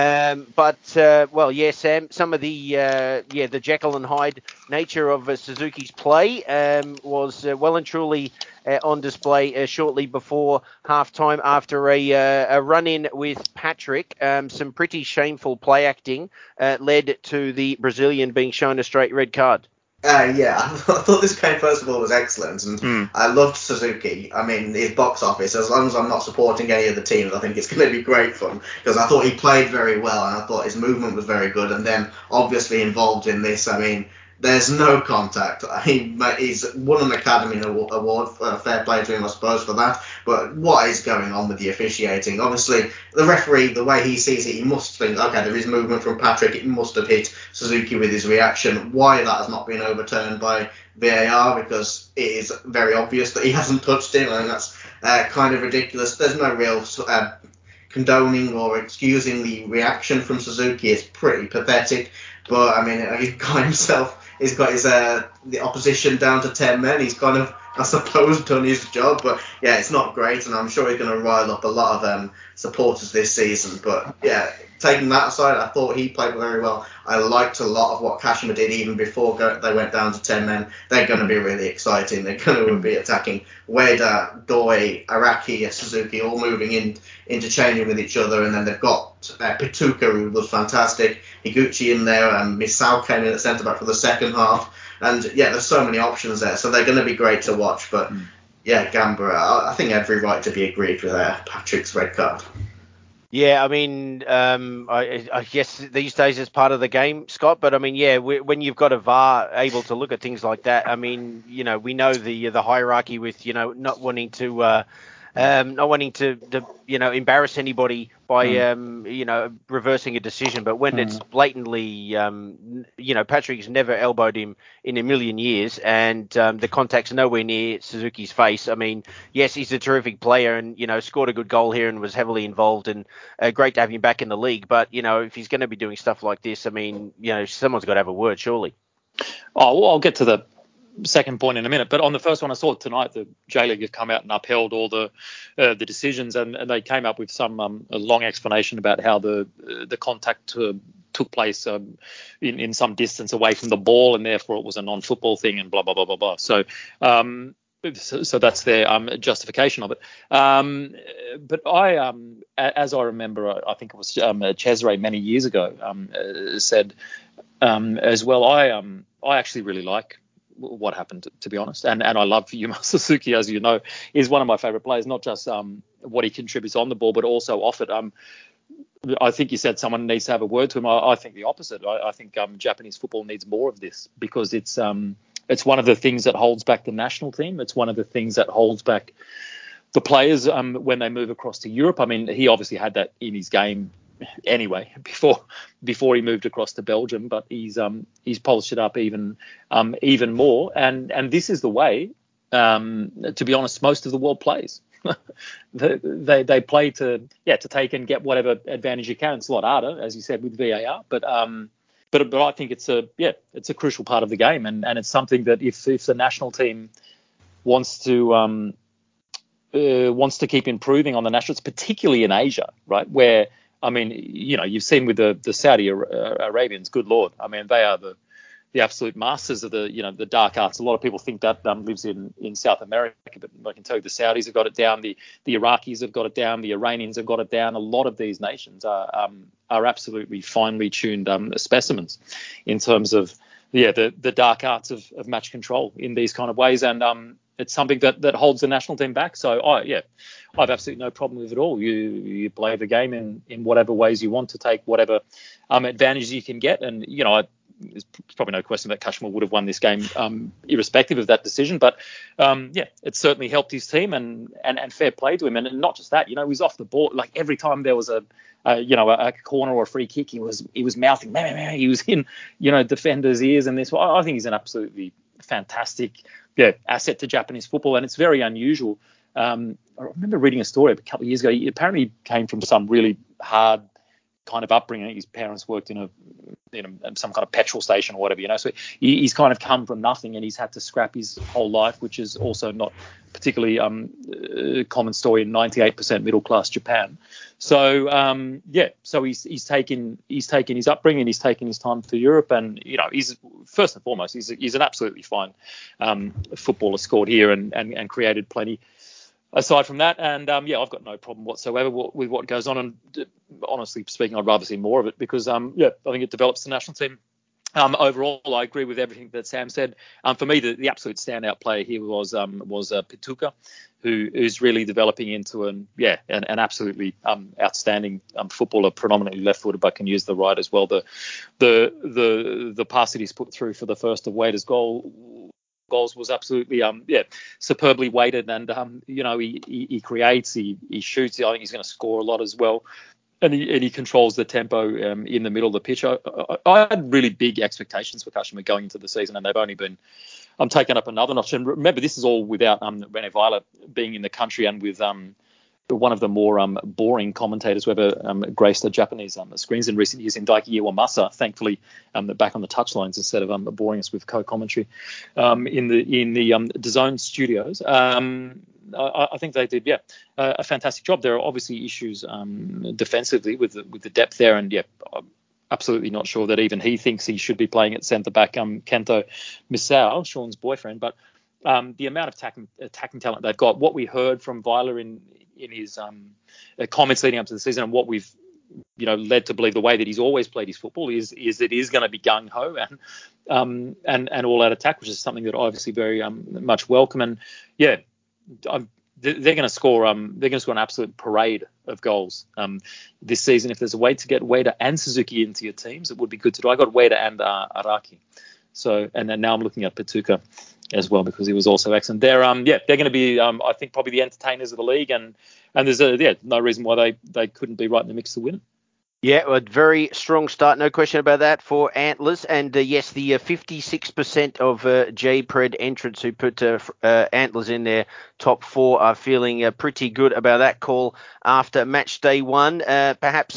Sam, some of the Jekyll and Hyde nature of Suzuki's play was well and truly on display shortly before halftime after a run-in with Patrick. Some pretty shameful play acting led to the Brazilian being shown a straight red card. I thought this game, first of all, was excellent, and I loved Suzuki. I mean, his box office, as long as I'm not supporting any of the teams, I think it's going to be great fun, because I thought he played very well, and I thought his movement was very good, and then obviously involved in this, I mean, there's no contact. He's won an Academy Award, fair play to him, I suppose, for that. But what is going on with the officiating? Obviously, the referee, the way he sees it, he must think, okay, there is movement from Patrick, it must have hit Suzuki with his reaction. Why that has not been overturned by VAR, because it is very obvious that he hasn't touched him, and that's kind of ridiculous. There's no real condoning or excusing the reaction from Suzuki. It's pretty pathetic. But, I mean, he's got himself... He's got his the opposition down to 10 men. He's kind of, I suppose, done his job. But, it's not great, and I'm sure he's going to rile up a lot of supporters this season. But, taking that aside, I thought he played very well. I liked a lot of what Kashima did even before they went down to 10 men. They're going to be really exciting. They're going to be attacking Ueda, Doi, Araki, Suzuki, all moving interchanging with each other. And then they've got Pituka, who was fantastic, Higuchi in there, and Misao came in at centre-back for the second half. And, there's so many options there. So they're going to be great to watch. But, Gamba, I think every right to be aggrieved with Patrick's red card. Yeah, I mean, I guess these days it's part of the game, Scott. But I mean, when you've got a VAR able to look at things like that, I mean, we know the hierarchy with not wanting to not wanting to embarrass anybody by reversing a decision, but when it's blatantly Patrick's never elbowed him in a million years, and the contact's nowhere near Suzuki's face. I mean, yes, he's a terrific player, and scored a good goal here and was heavily involved, and great to have him back in the league. But if he's going to be doing stuff like this, I mean, someone's got to have a word, surely. Oh, well, I'll get to the second point in a minute, but on the first one, I saw tonight the J-League have come out and upheld all the decisions, and they came up with some a long explanation about how the contact took place in some distance away from the ball, and therefore it was a non-football thing, and blah blah blah blah blah. So that's their justification of it. But I, as I remember, I think it was Cesare many years ago said as well. I actually really like what happened, to be honest, and I love Yuma Suzuki, as you know. He's one of my favorite players, not just what he contributes on the ball, but also off it. I think you said someone needs to have a word to him. I think the opposite. I think Japanese football needs more of this, because it's one of the things that holds back the national team. It's one of the things that holds back the players when they move across to Europe. I mean, he obviously had that in his game anyway before he moved across to Belgium, but he's polished it up even more, and this is the way, to be honest, most of the world plays. they play to take and get whatever advantage you can. It's a lot harder, as you said, with VAR, but I think it's a crucial part of the game, and it's something that if the national team wants to keep improving on the nationals, particularly in Asia, right, where, I mean, you've seen with the Saudi Arabians, good Lord. I mean, they are the absolute masters of the dark arts. A lot of people think that lives in South America, but I can tell you the Saudis have got it down. The Iraqis have got it down. The Iranians have got it down. A lot of these nations are absolutely finely tuned specimens in terms of the dark arts of match control in these kind of ways. And it's something that holds the national team back. So I've absolutely no problem with it all. You play the game in whatever ways you want to take whatever advantages you can get. And there's probably no question that Kashmir would have won this game irrespective of that decision. But it certainly helped his team, and fair play to him. And not just that, he was off the ball. Like every time there was a corner or a free kick, he was mouthing, meh, meh, meh. He was in defenders' ears and this. I think he's an absolutely fantastic asset to Japanese football, and it's very unusual. I remember reading a story a couple of years ago. He apparently came from some really hard kind of upbringing. His parents worked in some kind of petrol station or whatever, so he's kind of come from nothing, and he's had to scrap his whole life, which is also not particularly a common story in 98% middle class Japan. So so he's taken his upbringing, he's taken his time for Europe, and he's first and foremost he's an absolutely fine footballer, scored here and created plenty. Aside from that, and I've got no problem whatsoever with what goes on. And honestly speaking, I'd rather see more of it, because I think it develops the national team. Overall, I agree with everything that Sam said. For me, the absolute standout player here was Pituka, who's really developing into an absolutely outstanding footballer, predominantly left-footed, but can use the right as well. The pass that he's put through for the first of Wader's goals was absolutely superbly weighted, and he creates, he shoots. I think he's going to score a lot as well, and he controls the tempo in the middle of the pitch. I had really big expectations for Kashima going into the season, and they've only been taken up another notch. And remember, this is all without Rene Weiler being in the country, and with one of the more boring commentators who ever graced the Japanese screens in recent years, in Daiki Iwamasa, thankfully back on the touchlines instead of boring us with co-commentary in the DAZN studios. I think they did a fantastic job. There are obviously issues defensively with the depth there, and I'm absolutely not sure that even he thinks he should be playing at centre back. Kento Misao, Sean's boyfriend, but the amount of attacking talent they've got, what we heard from Weiler in his comments leading up to the season, and what we've led to believe the way that he's always played his football is that he is going to be gung ho and all out attack, which is something that I obviously very much welcome. And they're going to score an absolute parade of goals this season. If there's a way to get Ueda and Suzuki into your teams, it would be good to do. I got Ueda and Araki. So, and then now I'm looking at Pituka as well, because he was also excellent. They're they're going to be I think probably the entertainers of the league, and there's no reason why they couldn't be right in the mix to win it. Yeah, a very strong start, no question about that for Antlers. And yes, the 56% of JPred entrants who put Antlers in their top four are feeling pretty good about that call after match day one. Perhaps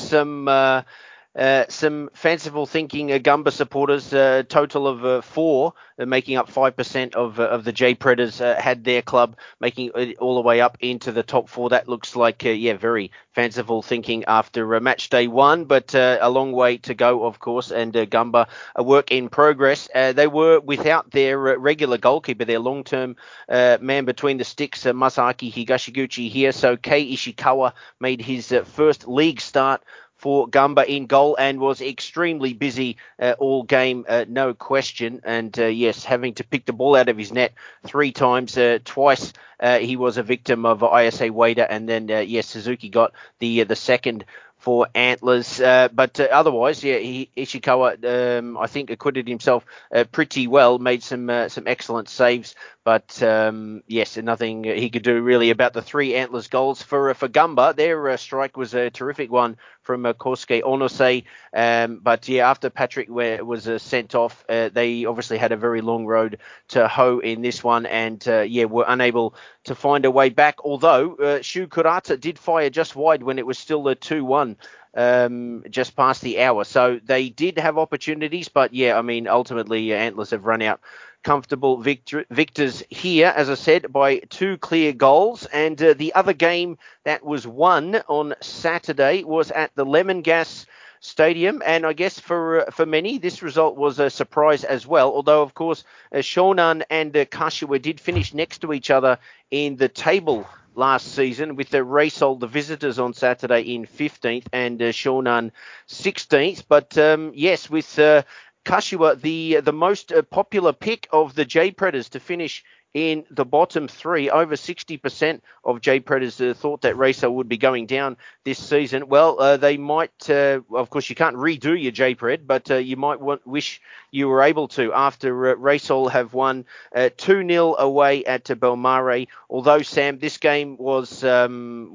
some fanciful thinking Gumba supporters, total of four, making up 5% of the JPredators had their club making it all the way up into the top four. That looks like, very fanciful thinking after match day one, but a long way to go, of course, and Gumba, a work in progress. They were without their regular goalkeeper, their long-term man between the sticks, Masaki Higashiguchi here, so Kei Ishikawa made his first league start for Gumba in goal and was extremely busy all game, no question. And yes, having to pick the ball out of his net 3 times, twice he was a victim of ISA Wader, and then Suzuki got the second for Antlers, but otherwise, Ishikawa, I think, acquitted himself pretty well, made some excellent saves, but yes, nothing he could do really about the 3 Antlers goals for Gumba. Their strike was a terrific one from Kosuke Onose, but after Patrick was sent off, they obviously had a very long road to hoe in this one, and were unable to find a way back, although Shu Kurata did fire just wide when it was still a 2-1 just past the hour. So they did have opportunities, but ultimately Antlers have run out comfortable victors here, as I said, by 2 clear goals. And the other game that was won on Saturday was at the Lemongas Stadium, and I guess for many this result was a surprise as well, although of course Shonan and Kashiwa did finish next to each other in the table last season, with the Reysol, the visitors, on Saturday in 15th and Shonan 16th. But yes, with Kashiwa the most popular pick of the JPredators to finish in the bottom 3, over 60% of JPredators thought that Reysol would be going down this season. Well, they might, of course, you can't redo your JPred, but you might wish you were able to after Reysol have won 2-0 away at Belmare. Although, Sam, this game was, I'm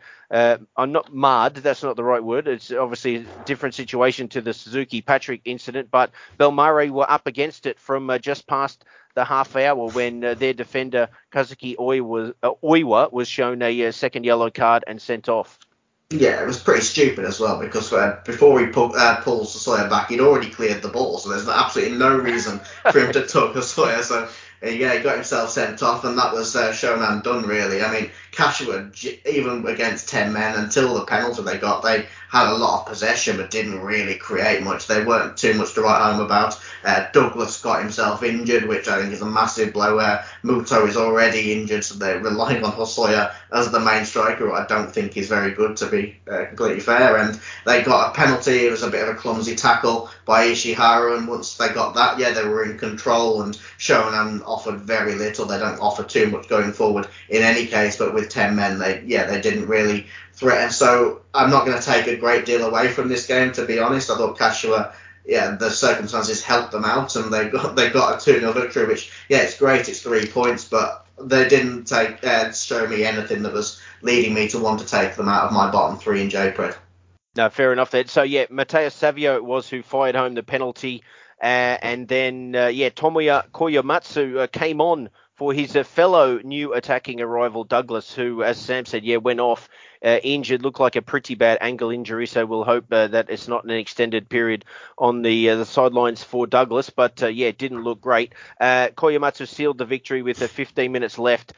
not marred, that's not the right word. It's obviously a different situation to the Suzuki Patrick incident, but Belmare were up against it from just past the half hour when their defender Kazuki Oiwa was shown a second yellow card and sent off. Yeah, it was pretty stupid as well, because before he pulls Osoya back, he'd already cleared the ball, so there's absolutely no reason for him to tuck Osoya. So he got himself sent off, and that was Shonan done, really. I mean, Kashiwa, even against 10 men, until the penalty they got, they had a lot of possession but didn't really create much. They weren't too much to write home about. Douglas got himself injured, which I think is a massive blow. Muto is already injured, so they're relying on Hosoya as the main striker, who I don't think is very good, to be completely fair. And they got a penalty. It was a bit of a clumsy tackle by Ishihara, and once they got that, they were in control, and Shonan offered very little. They don't offer too much going forward in any case, but with 10 men, they didn't really threaten. So I'm not going to take a great deal away from this game, to be honest. I thought Kashiwa, the circumstances helped them out, and they got a 2-0 victory, which, it's great, it's 3 points, but they didn't show me anything that was leading me to want to take them out of my bottom 3 in JPred. No, fair enough then. So, Mateus Savio it was who fired home the penalty, and then, Tomoya Koyamatsu came on for his fellow new attacking arrival, Douglas, who, as Sam said, went off injured, looked like a pretty bad ankle injury, so we'll hope that it's not an extended period on the sidelines for Douglas, but it didn't look great. Koyamatsu sealed the victory with 15 minutes left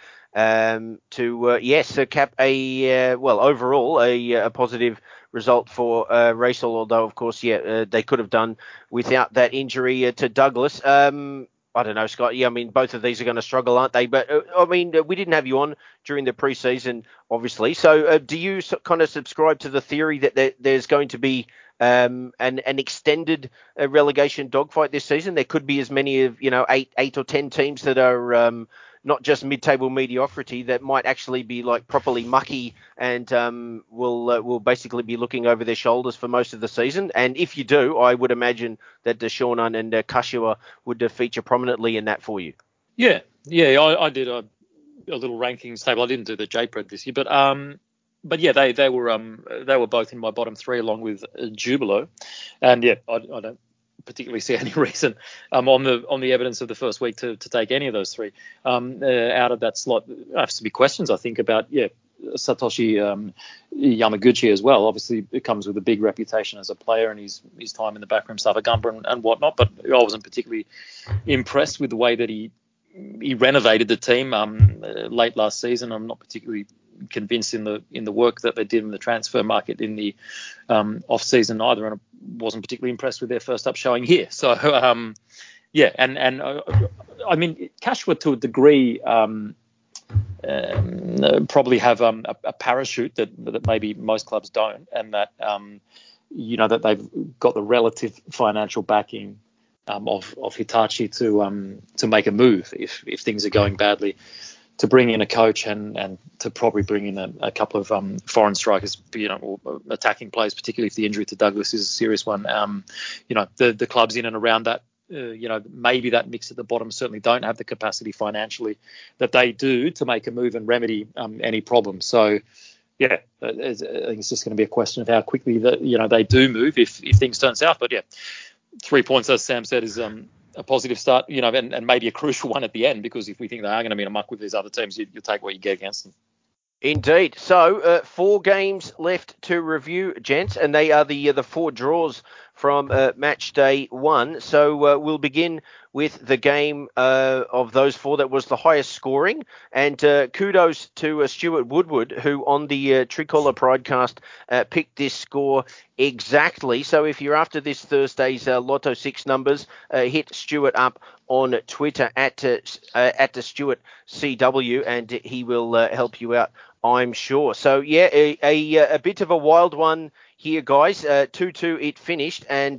to cap overall a positive result for Reysol, although, of course, they could have done without that injury to Douglas. I don't know, Scott. Both of these are going to struggle, aren't they? But, we didn't have you on during the preseason, obviously. So do you kind of subscribe to the theory that there's going to be an extended relegation dogfight this season? There could be as many of, 8 or 10 teams that are not just mid-table mediocrity, that might actually be like properly mucky and will basically be looking over their shoulders for most of the season. And if you do, I would imagine that the Shonan and Kashiwa would feature prominently in that for you. Yeah. I did a little rankings table. I didn't do the JPRED this year, but yeah, they were both in my bottom three along with Jubilo, and yeah, I don't particularly see any reason on the evidence of the first week to take any of those three out of that slot. There has to be questions, I think, about Satoshi Yamaguchi as well. Obviously, it comes with a big reputation as a player and his time in the backroom stuff at Gumber and whatnot. But I wasn't particularly impressed with the way that he renovated the team late last season. I'm not particularly convinced in the work that they did in the transfer market in the off season either, and I wasn't particularly impressed with their first up showing here. So and I mean, Kashua to a degree probably have a parachute that maybe most clubs don't, and that that they've got the relative financial backing of Hitachi to make a move if things are going badly, to bring in a coach and to probably bring in a couple of foreign strikers, or attacking players, particularly if the injury to Douglas is a serious one. The clubs in and around that, maybe that mix at the bottom certainly don't have the capacity financially that they do to make a move and remedy any problem. So, yeah, I think it's just going to be a question of how quickly they do move if things turn south. But yeah, 3 points, as Sam said, is a positive start, and maybe a crucial one at the end, because if we think they are going to be in a muck with these other teams, you'll take what you get against them. Indeed. So 4 games left to review, gents, and they are the 4 draws from match day 1. So we'll begin with the game of those 4 that was the highest scoring. And kudos to Stuart Woodward, who on the Tricolour Pridecast picked this score exactly. So if you're after this Thursday's Lotto 6 numbers, hit Stuart up on Twitter at the Stuart CW, and he will help you out, I'm sure. So yeah, a bit of a wild one here, guys. 2-2 it finished, and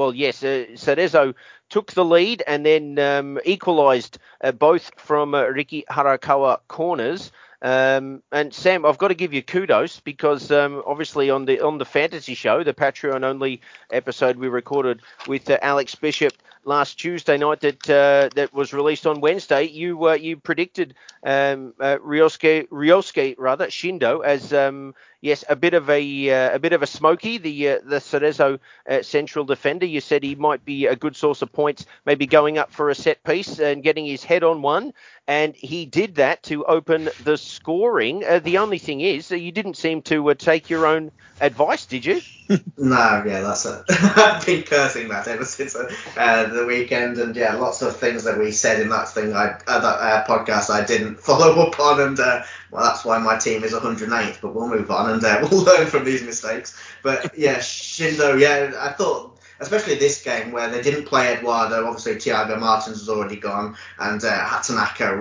Cerezo took the lead and then equalised both from Riki Harakawa corners. And Sam, I've got to give you kudos because obviously on the fantasy show, the Patreon only episode we recorded with Alex Bishop last Tuesday night that was released on Wednesday, you predicted Ryosuke Shindo as a bit of a smoky, the Cerezo central defender. You said he might be a good source of points, maybe going up for a set piece and getting his head on one, and he did that to open the scoring. The only thing is that you didn't seem to take your own advice, did you? No, yeah, that's it. I've been cursing that ever since the weekend, and yeah, lots of things that we said in that podcast I didn't follow up on, and that's why my team is 108th. But we'll move on, and we'll learn from these mistakes. But yeah, Shindo, yeah, I thought, especially this game where they didn't play Eduardo, obviously Thiago Martins was already gone, and Hatanaka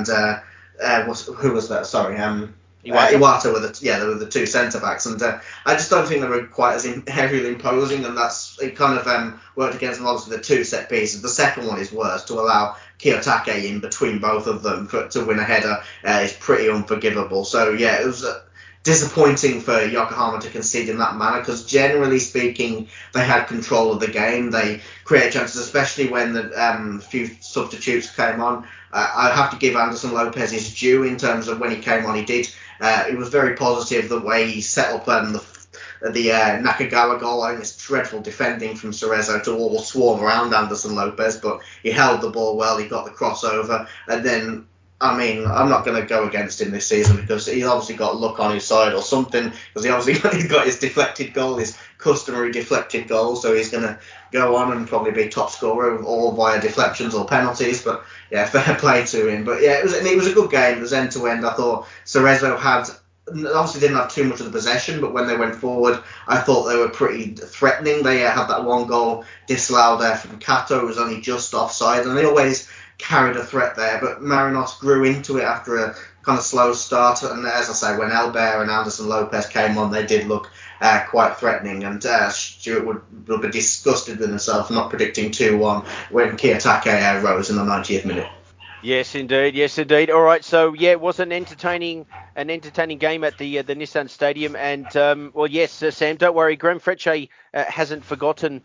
who was that? Sorry, Iwata were the 2 centre backs, and I just don't think they were quite as heavily imposing, and it kind of worked against them. Obviously, the 2 set pieces. The second one is worse. To allow Kiyotake in between both of them to win a header is pretty unforgivable. So yeah, it was disappointing for Yokohama to concede in that manner, because generally speaking, they had control of the game. They created chances, especially when the few substitutes came on. I have to give Anderson Lopez his due in terms of when he came on. He did. It was very positive the way he set up the Nakagawa goal. I think it's dreadful defending from Cerezo to all swarm around Anderson Lopez, but he held the ball well. He got the crossover, and then, I mean, I'm not going to go against him this season because he's obviously got luck on his side or something, because he's got his deflected goal, his customary deflected goal, so he's going to go on and probably be top scorer all via deflections or penalties. But yeah, fair play to him. But yeah, it was a good game. It was end to end. I thought Cerezo obviously didn't have too much of the possession, but when they went forward, I thought they were pretty threatening. They had that one goal disallowed there from Kato, who was only just offside, and they always carried a threat there, but Marinos grew into it after a kind of slow start, and as I say, when Elber and Anderson Lopez came on, they did look quite threatening, and Stuart would be disgusted with himself for not predicting 2-1 when Kiyotake rose in the 90th minute. Yes, indeed. Yes, indeed. All right. So yeah, it was an entertaining game at the Nissan Stadium, and well, yes, Sam, don't worry. Graham Frecce hasn't forgotten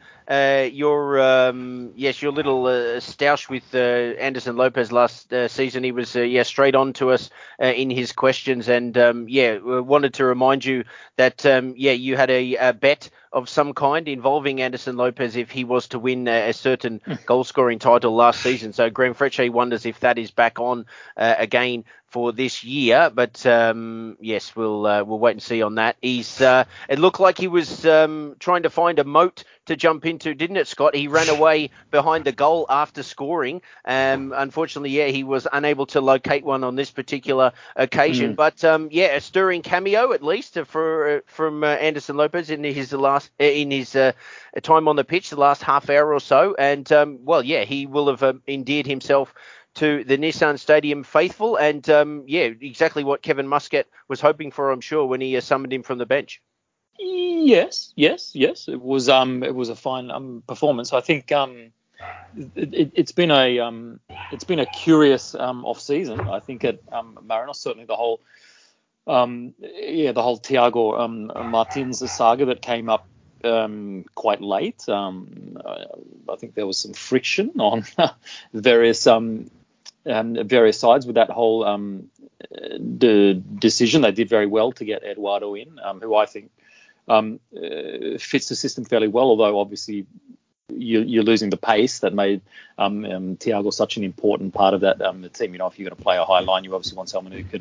your little stoush with Anderson Lopez last season. He was straight on to us in his questions, and wanted to remind you that you had a bet of some kind involving Anderson Lopez if he was to win a certain goal scoring title last season. So Graham Frecce wonders if that is back on again for this year, but yes, we'll wait and see on that. It looked like he was trying to find a moat to jump into, didn't it, Scott? He ran away behind the goal after scoring. Unfortunately, he was unable to locate one on this particular occasion. But a stirring cameo at least from Anderson Lopez in his time on the pitch, the last half hour or so, and he will have endeared himself to the Nissan Stadium faithful, and exactly what Kevin Muscat was hoping for, I'm sure, when he summoned him from the bench. Yes. It was a fine performance. I think it's been a curious off season. I think at Marinos, certainly the whole Thiago Martins saga that came up quite late. I think there was some friction on various sides with that whole decision. They did very well to get Eduardo in, who I think fits the system fairly well, although obviously you're losing the pace that made Thiago such an important part of that team. If you're going to play a high line, you obviously want someone who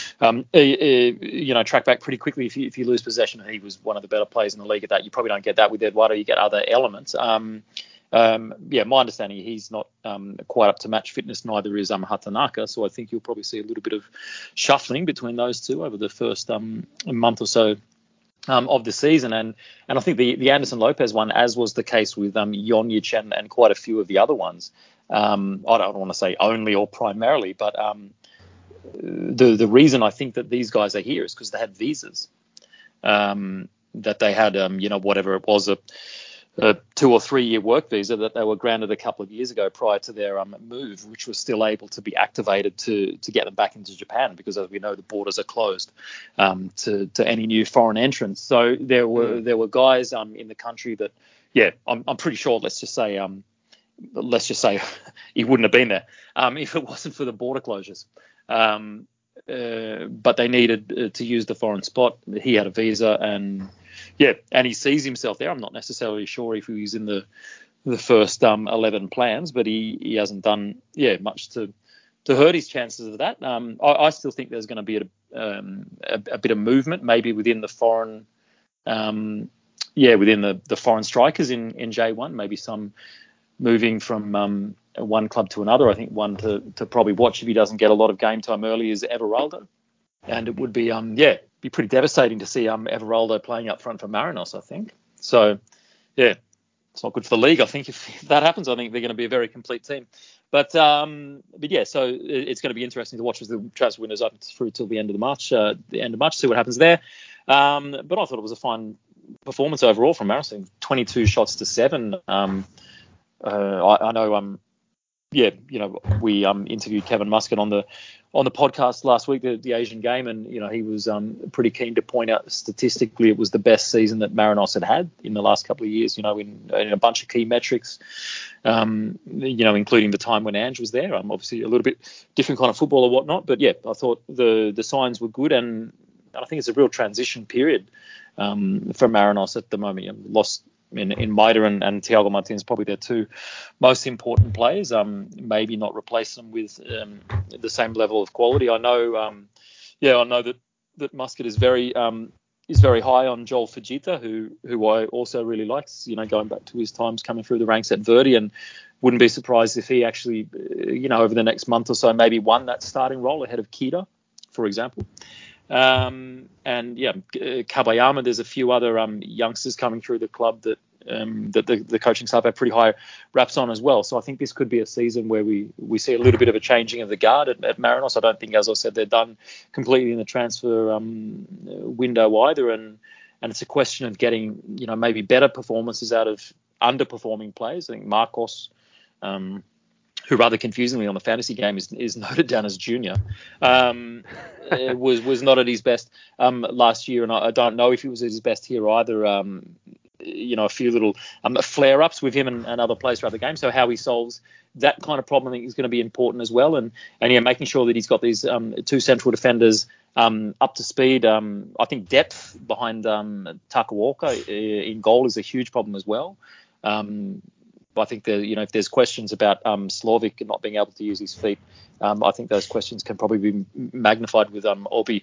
can track back pretty quickly if you lose possession. He was one of the better players in the league at that. You probably don't get that with Eduardo. You get other elements. My understanding, he's not quite up to match fitness. Neither is Hatanaka. So I think you'll probably see a little bit of shuffling between those two over the first month or so of the season. And I think the Anderson Lopez one, as was the case with Jonjic and quite a few of the other ones, I don't want to say only or primarily, but the reason I think that these guys are here is because they had visas, that they had, whatever it was, a 2 or 3 year work visa that they were granted a couple of years ago prior to their move, which was still able to be activated to get them back into Japan, because as we know, the borders are closed to any new foreign entrants. So there were guys in the country that, I'm pretty sure, let's just say he wouldn't have been there if it wasn't for the border closures. But they needed to use the foreign spot. He had a visa, and he sees himself there. I'm not necessarily sure if he's in the first 11 plans, but he hasn't done much to hurt his chances of that. I still think there's going to be a bit of movement, maybe within the foreign, within the foreign strikers in J1. Maybe some moving from one club to another. I think one to probably watch if he doesn't get a lot of game time early is Everaldo, and it would be be pretty devastating to see Everaldo playing up front for Marinos, I think. So it's not good for the league. I think if that happens, I think they're going to be a very complete team. So it's going to be interesting to watch as the transfer window's up through till the end of March, see what happens there. But I thought it was a fine performance overall from Marinos. 22 shots to 7. I know we interviewed Kevin Muscat on the podcast last week, the Asian game, and he was pretty keen to point out statistically it was the best season that Marinos had in the last couple of years. In a bunch of key metrics, including the time when Ange was there. Obviously a little bit different kind of football or whatnot, but I thought the signs were good, and I think it's a real transition period for Marinos at the moment. Lost in Maida and Thiago Martins, probably their two most important players. Maybe not replace them with the same level of quality. I know, I know that Muscat is very high on Joel Fujita, who I also really like. Going back to his times coming through the ranks at Verdi, and wouldn't be surprised if he actually, over the next month or so, maybe won that starting role ahead of Kida, for example. Kabayama, there's a few other youngsters coming through the club that the coaching staff have pretty high raps on as well. So I think this could be a season where we see a little bit of a changing of the guard at Marinos. I don't think, as I said, they're done completely in the transfer window either, and it's a question of getting maybe better performances out of underperforming players. I think Marcos, who rather confusingly on the fantasy game is noted down as junior, was not at his best last year, and I don't know if he was at his best here either. A few little flare-ups with him and other players throughout the game. So how he solves that kind of problem, I think, is going to be important as well. And making sure that he's got these two central defenders up to speed. I think depth behind Tucker Walker in goal is a huge problem as well. I think that, if there's questions about Slavic not being able to use his feet, I think those questions can probably be magnified with Obi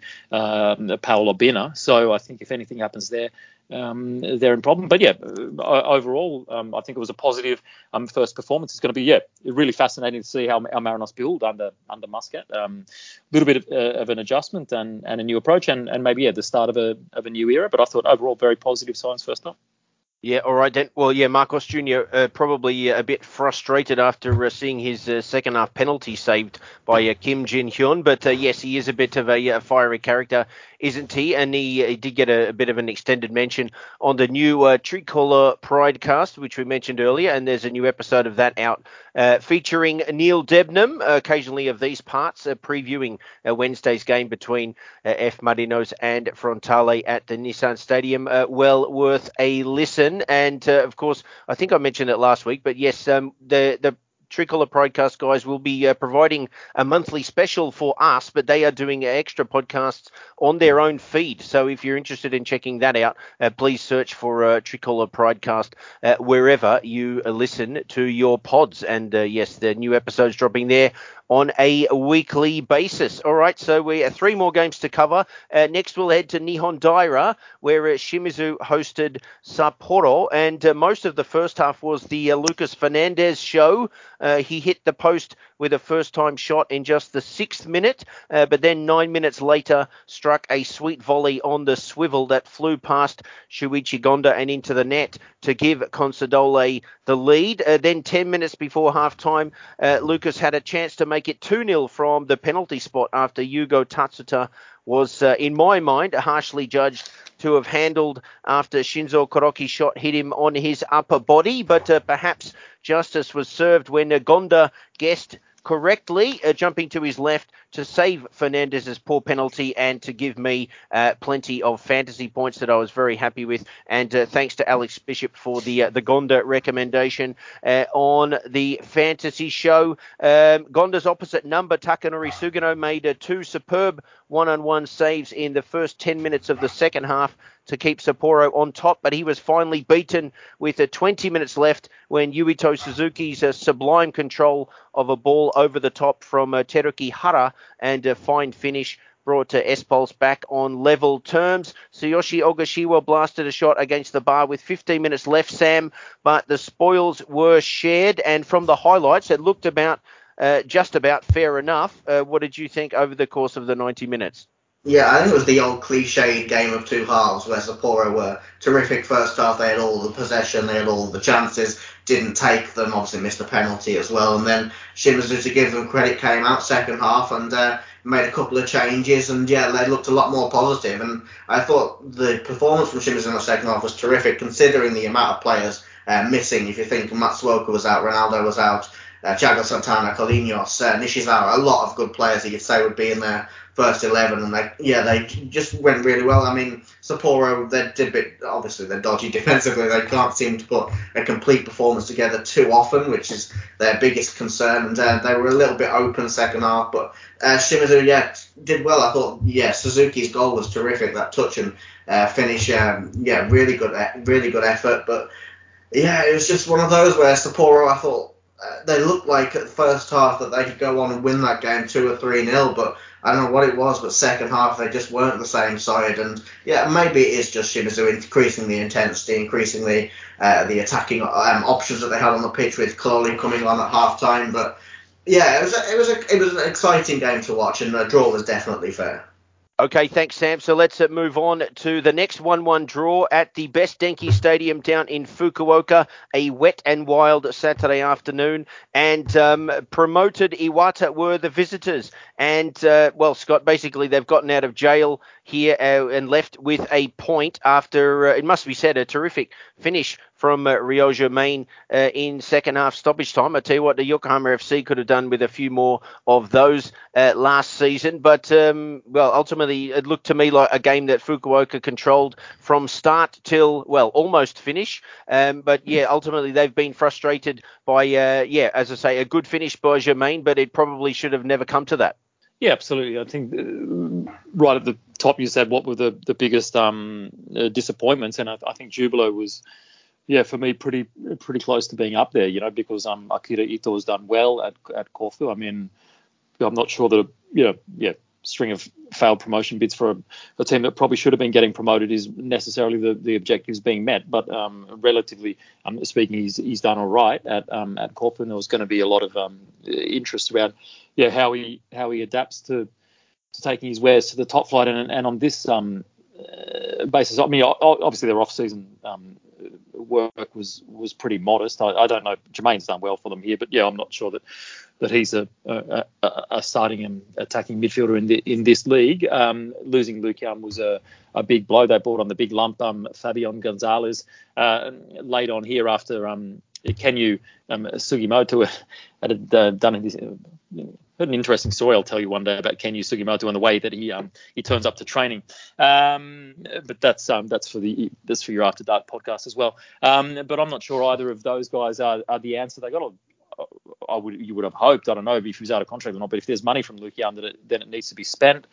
Paolobina. So I think if anything happens there, they're in problem. But overall, I think it was a positive first performance. It's going to be really fascinating to see how Marinos build under Muscat. A little bit of an adjustment and a new approach, and maybe the start of a new era. But I thought overall very positive signs first up. Yeah, all right then. Well, Marcos Jr. Probably a bit frustrated after seeing his second half penalty saved by Kim Jin-hyun. But yes, he is a bit of a fiery character, isn't he? And he did get a bit of an extended mention on the new Tricolour Pridecast, which we mentioned earlier. And there's a new episode of that out featuring Neil Debnam, occasionally of these parts, previewing Wednesday's game between F. Marinos and Frontale at the Nissan Stadium. Well worth a listen. And, of course, I think I mentioned it last week, but yes, the Tricolour Pridecast guys will be providing a monthly special for us, but they are doing extra podcasts on their own feed. So if you're interested in checking that out, please search for Tricolour Pridecast wherever you listen to your pods. And yes, the new episodes dropping there on a weekly basis. All right, so we have 3 more games to cover. Next, we'll head to Nihon Daira, where Shimizu hosted Sapporo, and most of the first half was the Lucas Fernandez show. He hit the post with a first-time shot in just the 6th minute, but then 9 minutes later struck a sweet volley on the swivel that flew past Shuichi Gonda and into the net to give Consadole the lead. Then 10 minutes before halftime, Lucas had a chance to make it 2-0 from the penalty spot after Yugo Tatsuta was, in my mind, harshly judged to have handled after Shinzo Kuroki's shot hit him on his upper body. But perhaps justice was served when Gonda guessed correctly, jumping to his left to save Fernandez's poor penalty and to give me plenty of fantasy points that I was very happy with. And thanks to Alex Bishop for the Gonda recommendation on the fantasy show. Gonda's opposite number, Takanori Sugano, made 2 superb one-on-one saves in the first 10 minutes of the second half to keep Sapporo on top, but he was finally beaten with 20 minutes left when Yuito Suzuki's sublime control of a ball over the top from Teruki Hara and a fine finish brought Espol's back on level terms. Tsuyoshi Ogashiwa blasted a shot against the bar with 15 minutes left, Sam, but the spoils were shared, and from the highlights, it looked just about fair enough. What did you think over the course of the 90 minutes? Yeah, I think it was the old cliched game of 2 halves where Sapporo were terrific first half. They had all the possession, they had all the chances, didn't take them, obviously missed a penalty as well. And then Shimizu, to give them credit, came out second half and made a couple of changes. And yeah, they looked a lot more positive. And I thought the performance from Shimizu in the second half was terrific, considering the amount of players missing. If you think Matsuoka was out, Ronaldo was out, Thiago Santana, Colinhos, Nishizawa, a lot of good players that you'd say would be in their first 11, and they just went really well. I mean, Sapporo, they're dodgy defensively. They can't seem to put a complete performance together too often, which is their biggest concern. And they were a little bit open second half, but Shimizu, did well. I thought, Suzuki's goal was terrific. That touch and finish, really good effort. But it was just one of those where Sapporo, I thought, they looked like at the first half that they could go on and win that game 2 or 3-0, but I don't know what it was, but second half they just weren't the same side. And maybe it is just Shimizu increasing the intensity, increasing the attacking options that they had on the pitch, with Cololi coming on at half time. But it was an exciting game to watch, and the draw was definitely fair. Okay, thanks, Sam. So let's move on to the next 1-1 draw at the Best Denki Stadium down in Fukuoka, a wet and wild Saturday afternoon. And promoted Iwata were the visitors. And, Scott, basically they've gotten out of jail here and left with a point after, it must be said, a terrific finish from Rio Germain in second half stoppage time. I tell you what, the Yokohama FC could have done with a few more of those last season. But, ultimately, it looked to me like a game that Fukuoka controlled from start till, almost finish. Ultimately, they've been frustrated by, as I say, a good finish by Germain, but it probably should have never come to that. Yeah, absolutely. I think right at the top you said what were the biggest disappointments, and I think Jubilo was, for me pretty close to being up there, because Akira Ito has done well at Corfu. I mean, I'm not sure that string of failed promotion bids for a team that probably should have been getting promoted is necessarily the objectives being met. But relatively speaking, he's done all right at Corfu, and there was going to be a lot of interest around how he adapts to taking his wares to the top flight, and on this basis, I mean, obviously their off-season work was pretty modest. I don't know. Jermaine's done well for them here, but I'm not sure that he's a starting and attacking midfielder in this league. Losing Lukian was a big blow. They brought on the big lump, Fabian Gonzalez, late on here after Kenyu Sugimoto had done this. Heard an interesting story I'll tell you one day about Kenyu Sugimoto and the way that he turns up to training. But that's for your After Dark podcast as well. But I'm not sure either of those guys are the answer. They got you would have hoped. I don't know if he was out of contract or not, but if there's money from Lukian, then it needs to be spent.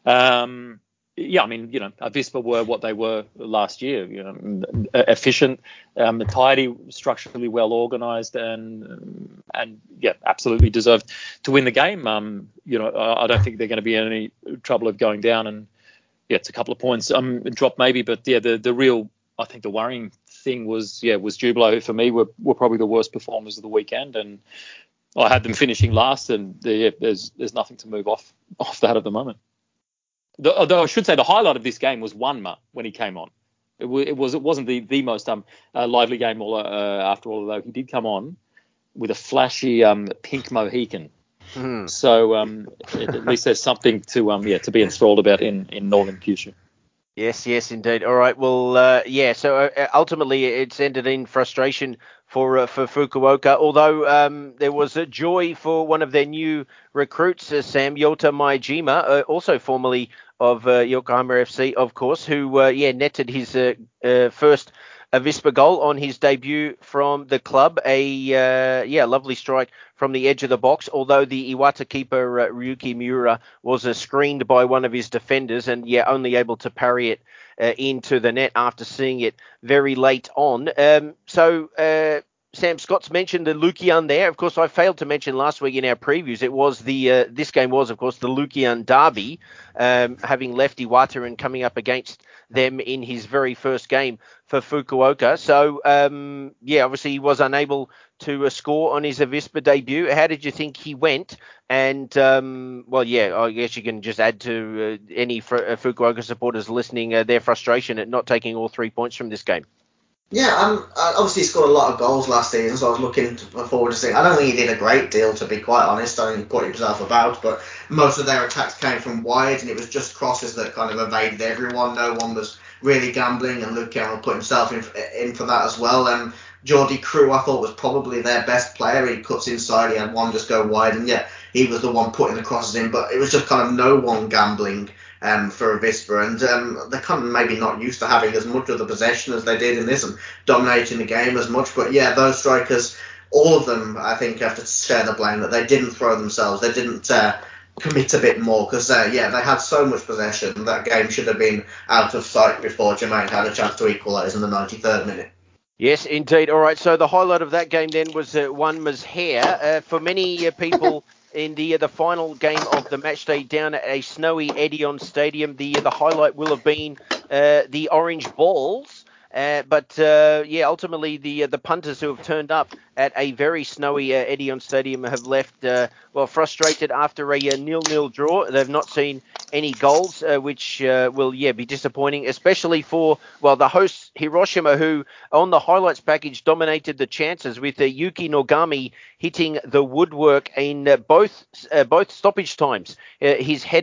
I mean, Avispa were what they were last year. Efficient, tidy, structurally well organised, and absolutely deserved to win the game. I don't think they're going to be in any trouble of going down, and it's a couple of points drop maybe, but the real, I think the worrying thing was Jubilo, who for me were probably the worst performers of the weekend, and I had them finishing last, and there's nothing to move off that at the moment. Although I should say the highlight of this game was Wanma when he came on. It wasn't the most lively game after all, although he did come on with a flashy pink Mohican. So at least there's something to be enthralled about in Northern Kyushu. Yes, indeed. All right. Well, So ultimately, it's ended in frustration for Fukuoka. Although there was a joy for one of their new recruits, Sam Yota Maejima, also formerly of Yokohama FC, of course, who netted his first Avispa goal on his debut from the club. A lovely strike from the edge of the box, although the Iwata keeper Ryuki Miura was screened by one of his defenders and only able to parry it into the net after seeing it very late on. Sam, Scott's mentioned the Lukian there. Of course, I failed to mention last week in our previews. It was this game was, of course, the Lukian derby, having left Iwata and coming up against them in his very first game for Fukuoka. So, obviously he was unable to score on his Avispa debut. How did you think he went? And, I guess you can just add to any Fukuoka supporters listening their frustration at not taking all 3 points from this game. Yeah, obviously he scored a lot of goals last season, so I was looking forward to seeing. I don't think he did a great deal, to be quite honest. I think he put himself about, but most of their attacks came from wide, and it was just crosses that kind of evaded everyone. No one was really gambling, and Luke Campbell put himself in for that as well. Jordi Crew, I thought, was probably their best player. He cuts inside, he had one just go wide, and he was the one putting the crosses in, but it was just kind of no one gambling for Avispa, and they're kind of maybe not used to having as much of the possession as they did in this and dominating the game as much. But those strikers, all of them, I think, have to share the blame that they didn't throw themselves, they didn't commit a bit more, because they had so much possession. That game should have been out of sight before Jermaine had a chance to equalise in the 93rd minute. Yes, indeed. All right, so the highlight of that game then was Wanma's hair. For many people in the final game of the match day down at a snowy Edion Stadium, the highlight will have been the orange balls. Ultimately the punters who have turned up at a very snowy Edion Stadium have left frustrated after a 0-0 draw. They've not seen any goals, which will be disappointing, especially for the hosts Hiroshima, who on the highlights package dominated the chances with Yuki Nogami hitting the woodwork in both stoppage times. His header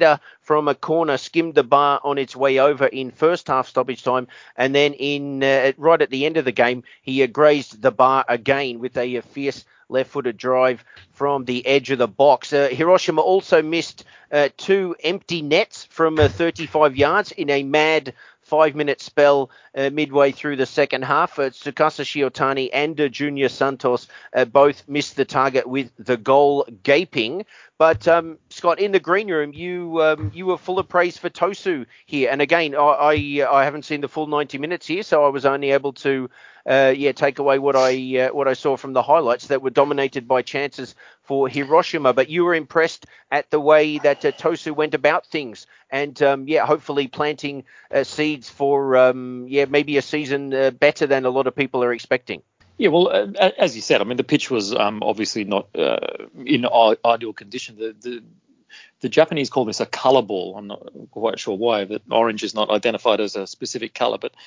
from a corner, skimmed the bar on its way over in first half stoppage time, and then right at the end of the game, he grazed the bar again with a fierce left-footed drive from the edge of the box. Hiroshima also missed 2 empty nets from 35 yards in a mad 5-minute spell midway through the second half. Tsukasa Shiotani and Junior Santos both missed the target with the goal gaping. But Scott, in the green room, you were full of praise for Tosu here. And again, I haven't seen the full 90 minutes here, so I was only able to take away what I saw from the highlights that were dominated by chances for Hiroshima. But you were impressed at the way that Tosu went about things, and hopefully planting seeds for maybe a season better than a lot of people are expecting. Yeah, well, as you said, I mean, the pitch was obviously not in ideal condition. The Japanese call this a colour ball. I'm not quite sure why, but orange is not identified as a specific colour. But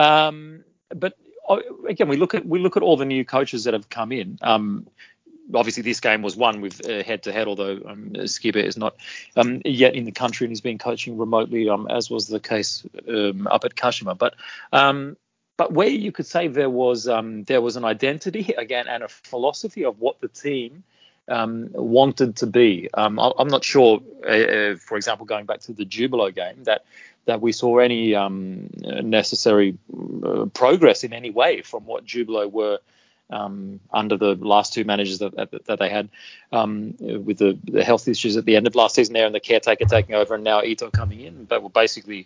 again, we look at all the new coaches that have come in. Obviously, this game was won with head-to-head, although Skipper is not yet in the country and he's been coaching remotely, as was the case up at Kashima. But where you could say there was an identity again and a philosophy of what the team wanted to be. I'm not sure, for example, going back to the Jubilo game, that we saw any necessary progress in any way from what Jubilo were under the last 2 managers that they had, with the health issues at the end of last season there and the caretaker taking over and now Ito coming in. But were basically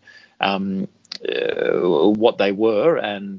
what they were and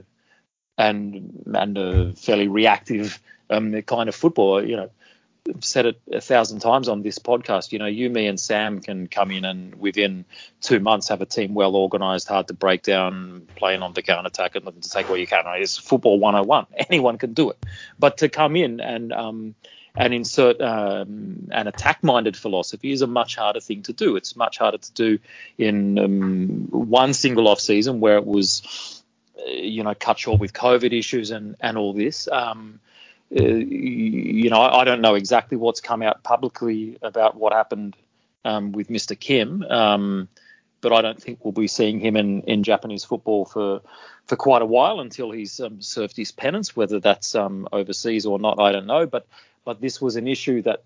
a fairly reactive kind of football. I've said it 1,000 times on this podcast. You, me, and Sam can come in and within 2 months have a team well organised, hard to break down, playing on the counter attack and looking to take what you can. It's football 101. Anyone can do it. But to come in and insert an attack-minded philosophy is a much harder thing to do. It's much harder to do in one single off season where it was, cut short with COVID issues and all this. I don't know exactly what's come out publicly about what happened with Mr. Kim, but I don't think we'll be seeing him in Japanese football for quite a while until he's served his penance. Whether that's overseas or not, I don't know. But this was an issue that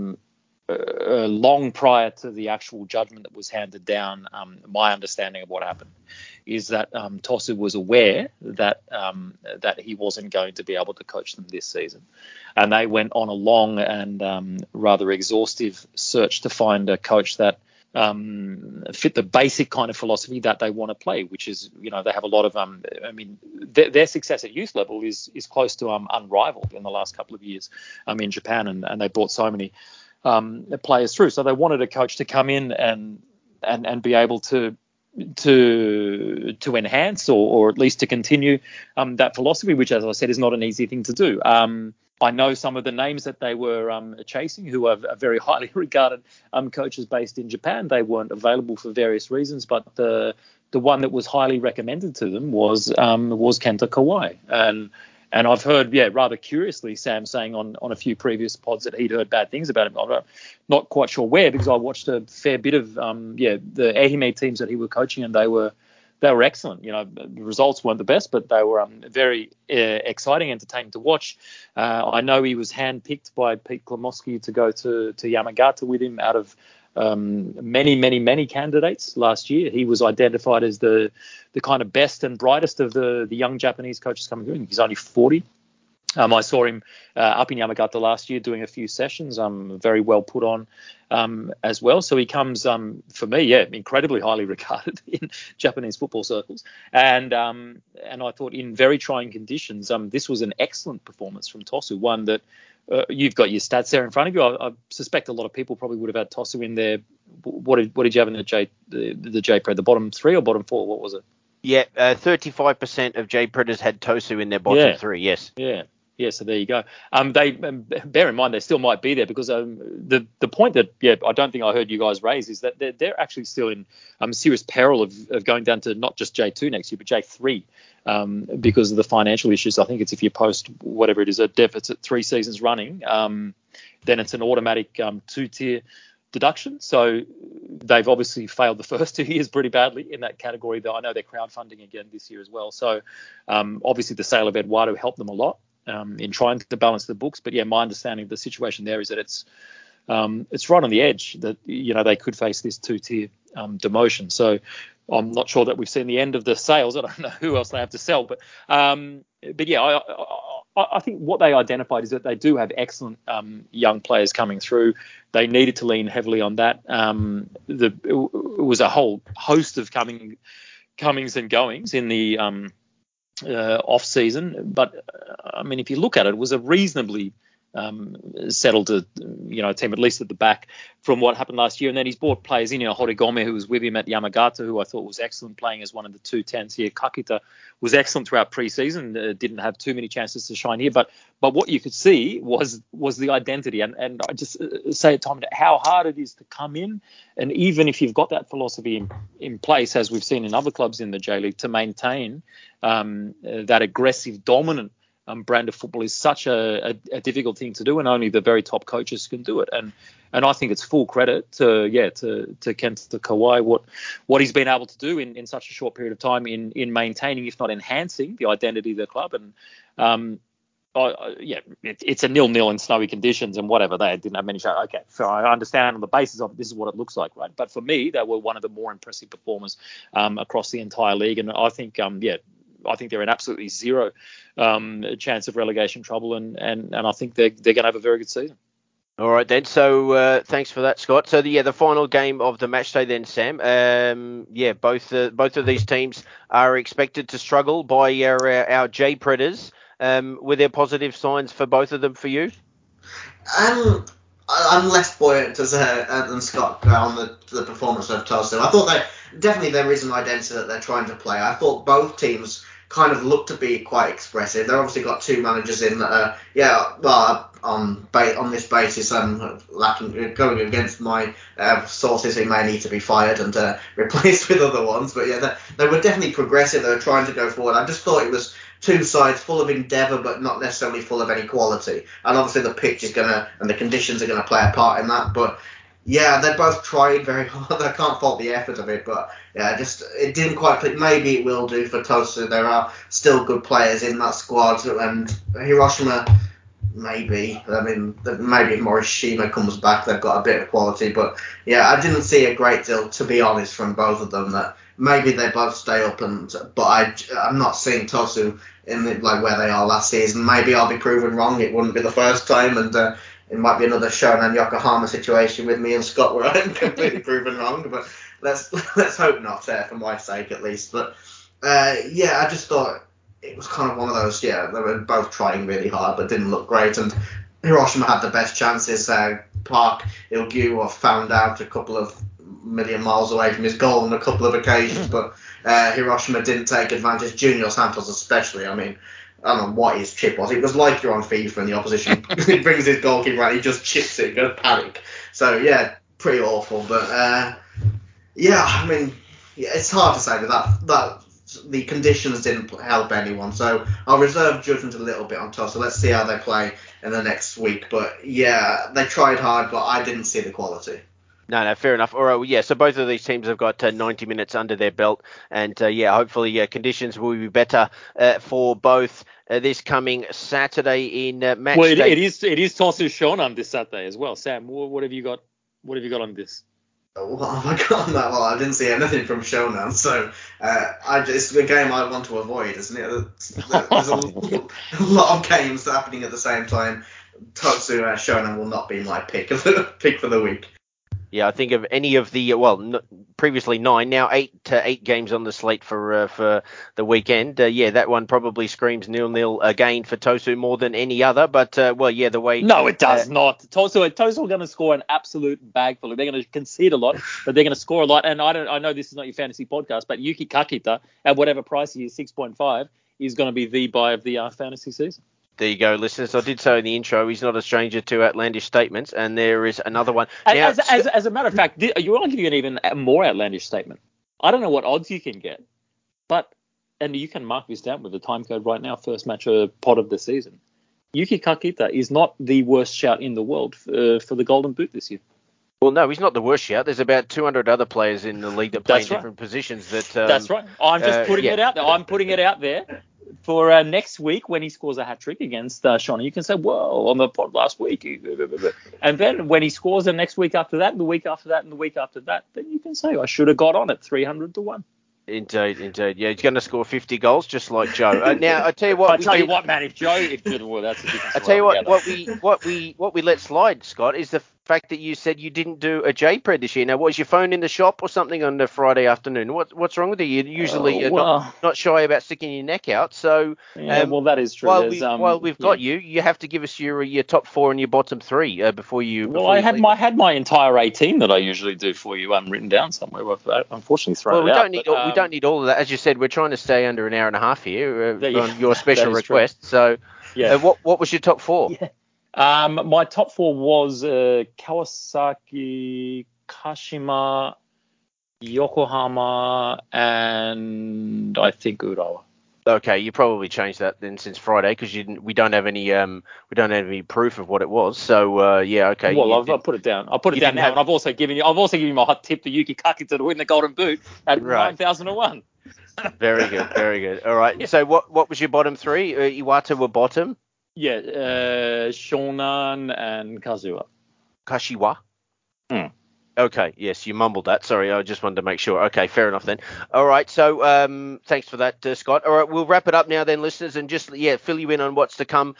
long prior to the actual judgment that was handed down, my understanding of what happened is that Tosu was aware that he wasn't going to be able to coach them this season. And they went on a long and rather exhaustive search to find a coach that fit the basic kind of philosophy that they want to play, which is, they have a lot of, their success at youth level is close to unrivaled in the last couple of years in Japan, and they brought so many players through. So they wanted a coach to come in and be able to enhance or at least to continue that philosophy, which, as I said, is not an easy thing to do. I know some of the names that they were chasing, who are very highly regarded coaches based in Japan. They weren't available for various reasons, but the one that was highly recommended to them was Kenta Kawai. And I've heard, rather curiously, Sam saying on a few previous pods that he'd heard bad things about him. I'm not quite sure where, because I watched a fair bit of the Ehime teams that he was coaching, and they were excellent. The results weren't the best, but they were very exciting, entertaining to watch. I know he was handpicked by Pete Klomoski to go to Yamagata with him out of many candidates last year. He was identified as the kind of best and brightest of the young Japanese coaches coming through. He's only 40. I saw him up in Yamagata last year doing a few sessions, very well put on as well. So he comes, for me, incredibly highly regarded in Japanese football circles. And I thought in very trying conditions, this was an excellent performance from Tosu, one that you've got your stats there in front of you. I suspect a lot of people probably would have had Tosu in there. What did you have in the JPRED, the bottom 3 or bottom 4? What was it? Yeah, 35% of JPREDers had Tosu in their bottom 3, yes. Yeah, so there you go. They bear in mind they still might be there, because the point that I don't think I heard you guys raise is that they're actually still in serious peril of going down to not just J2 next year but J3 because of the financial issues. I think it's if you post whatever it is, a deficit 3 seasons running, then it's an automatic 2-tier deduction. So they've obviously failed the first 2 years pretty badly in that category, though I know they're crowdfunding again this year as well. So obviously the sale of Eduardo helped them a lot in trying to balance the books. But yeah, my understanding of the situation there is that it's right on the edge that, they could face this 2-tier demotion. So I'm not sure that we've seen the end of the sales. I don't know who else they have to sell, but yeah, I think what they identified is that they do have excellent young players coming through. They needed to lean heavily on that. It was a whole host of comings and goings in the off season, but I mean, if you look at it, it was a reasonably settled team, at least at the back from what happened last year. And then he's brought players in, Horigome, who was with him at Yamagata, who I thought was excellent, playing as one of the 210s here. Kakita was excellent throughout pre-season, didn't have too many chances to shine here, but what you could see was the identity. And I just say at times how hard it is to come in, and even if you've got that philosophy in place, as we've seen in other clubs in the J-League, to maintain that aggressive, dominant brand of football is such a difficult thing to do, and only the very top coaches can do it. And I think it's full credit to Kenta Kawai what he's been able to do in such a short period of time in maintaining, if not enhancing, the identity of the club. And it's a 0-0 in snowy conditions and whatever. They didn't have many shots. Okay, so I understand on the basis of this is what it looks like, right? But for me, they were one of the more impressive performers across the entire league, and I think I think they're in absolutely zero chance of relegation trouble, and I think they're going to have a very good season. All right then. So thanks for that, Scott. So the final game of the match day then, Sam. Both of these teams are expected to struggle by our J Predators. Were there positive signs for both of them for you? I'm less buoyant than Scott on the performance of Tosu. I thought that definitely there is an identity that they're trying to play. I thought both teams kind of look to be quite expressive. They've obviously got two managers in that on this basis, going against my sources who may need to be fired and replaced with other ones. But yeah, they were definitely progressive. They were trying to go forward. I just thought it was two sides full of endeavour, but not necessarily full of any quality. And obviously the pitch is and the conditions are going to play a part in that. But yeah, they both tried very hard. I can't fault the effort of it, but yeah, it didn't quite click. Maybe it will do for Tosu. There are still good players in that squad, and Hiroshima, maybe. I mean, maybe if Morishima comes back, they've got a bit of quality. But yeah, I didn't see a great deal, to be honest, from both of them. That maybe they both stay up, but I'm not seeing Tosu in where they are last season. Maybe I'll be proven wrong. It wouldn't be the first time, and it might be another Shonan Yokohama situation with me and Scott where I'm completely proven wrong. But let's hope not, for my sake at least. But I just thought it was kind of one of those. Yeah, they were both trying really hard, but didn't look great. And Hiroshima had the best chances. Park Il-gyu found out a couple of million miles away from his goal on a couple of occasions, but Hiroshima didn't take advantage. Junior Santos especially. I mean, I don't know what his chip was. It was like you're on FIFA and the opposition brings his goalkeeper out, he just chips it, goes panic. So yeah, pretty awful. But I mean, it's hard to say that the conditions didn't help anyone. So I'll reserve judgment a little bit on Tosu. Let's see how they play in the next week. But yeah, they tried hard, but I didn't see the quality. No, fair enough. All right, well, yeah, so both of these teams have got 90 minutes under their belt, and hopefully conditions will be better for both this coming Saturday in match day. Well, it is Tosu Shonan this Saturday as well. Sam, what have you got? What have you got on this? What have I got on that? Well, I didn't see anything from Shonan, so it's a game I want to avoid, isn't it? There's a lot of games happening at the same time. Tosu Shonan will not be my pick for the week. Yeah, I think of any of the previously 9, now 8 games on the slate for the weekend. That one probably screams 0-0 again for Tosu more than any other. But the way no, it does not. Tosu are going to score an absolute bagful. They're going to concede a lot, but they're going to score a lot. And I know this is not your fantasy podcast, but Yuki Kakita at whatever price he is, 6.5, is going to be the buy of the fantasy season. There you go, listeners. I did say in the intro, he's not a stranger to outlandish statements, and there is another one. Now, as a matter of fact, you are giving an even more outlandish statement. I don't know what odds you can get, and you can mark this down with the time code right now, first match pod of the season. Yuki Kakita is not the worst shout in the world for the Golden Boot this year. Well, no, he's not the worst shout. There's about 200 other players in the league that play in That's right. different positions. That's right. I'm just putting yeah. it out there. I'm putting it out there for next week when he scores a hat trick against Shawnee. You can say, "Whoa!" on the pod last week, and then when he scores the next week after that, and the week after that, and the week after that, then you can say, "I should have got on it 300-1." Indeed. Yeah, he's going to score 50 goals just like Joe. Now, I tell you what. Man, if Joe, well, that's a different story. I tell you what we let slide, Scott, is the fact that you said you didn't do a JPred this year. Now, was your phone in the shop or something on the Friday afternoon? What's wrong with you? You usually not shy about sticking your neck out. So well, that is true. While we've got you have to give us your top 4 and your bottom 3 before you. Well, I had my entire 18 that I usually do for you written down somewhere. I've unfortunately thrown it out. We don't need all of that. As you said, we're trying to stay under an hour and a half here on your special request. True. So, what was your top 4? Yeah. My top 4 was Kawasaki, Kashima, Yokohama, and I think Urawa. Okay, you probably changed that then since Friday because we don't have any proof of what it was. So okay. Well, I'll put it down. I'll put it down now, and I've also given you my hot tip to Yuki Kakita to win the Golden Boot at 9,001. Very good. All right. Yeah. So what was your bottom 3? Iwata were bottom. Yeah, Shonan and Kazuha. Kashiwa? Okay, yes, you mumbled that. Sorry, I just wanted to make sure. Okay, fair enough then. All right, so thanks for that, Scott. All right, we'll wrap it up now then, listeners, and just fill you in on what's to come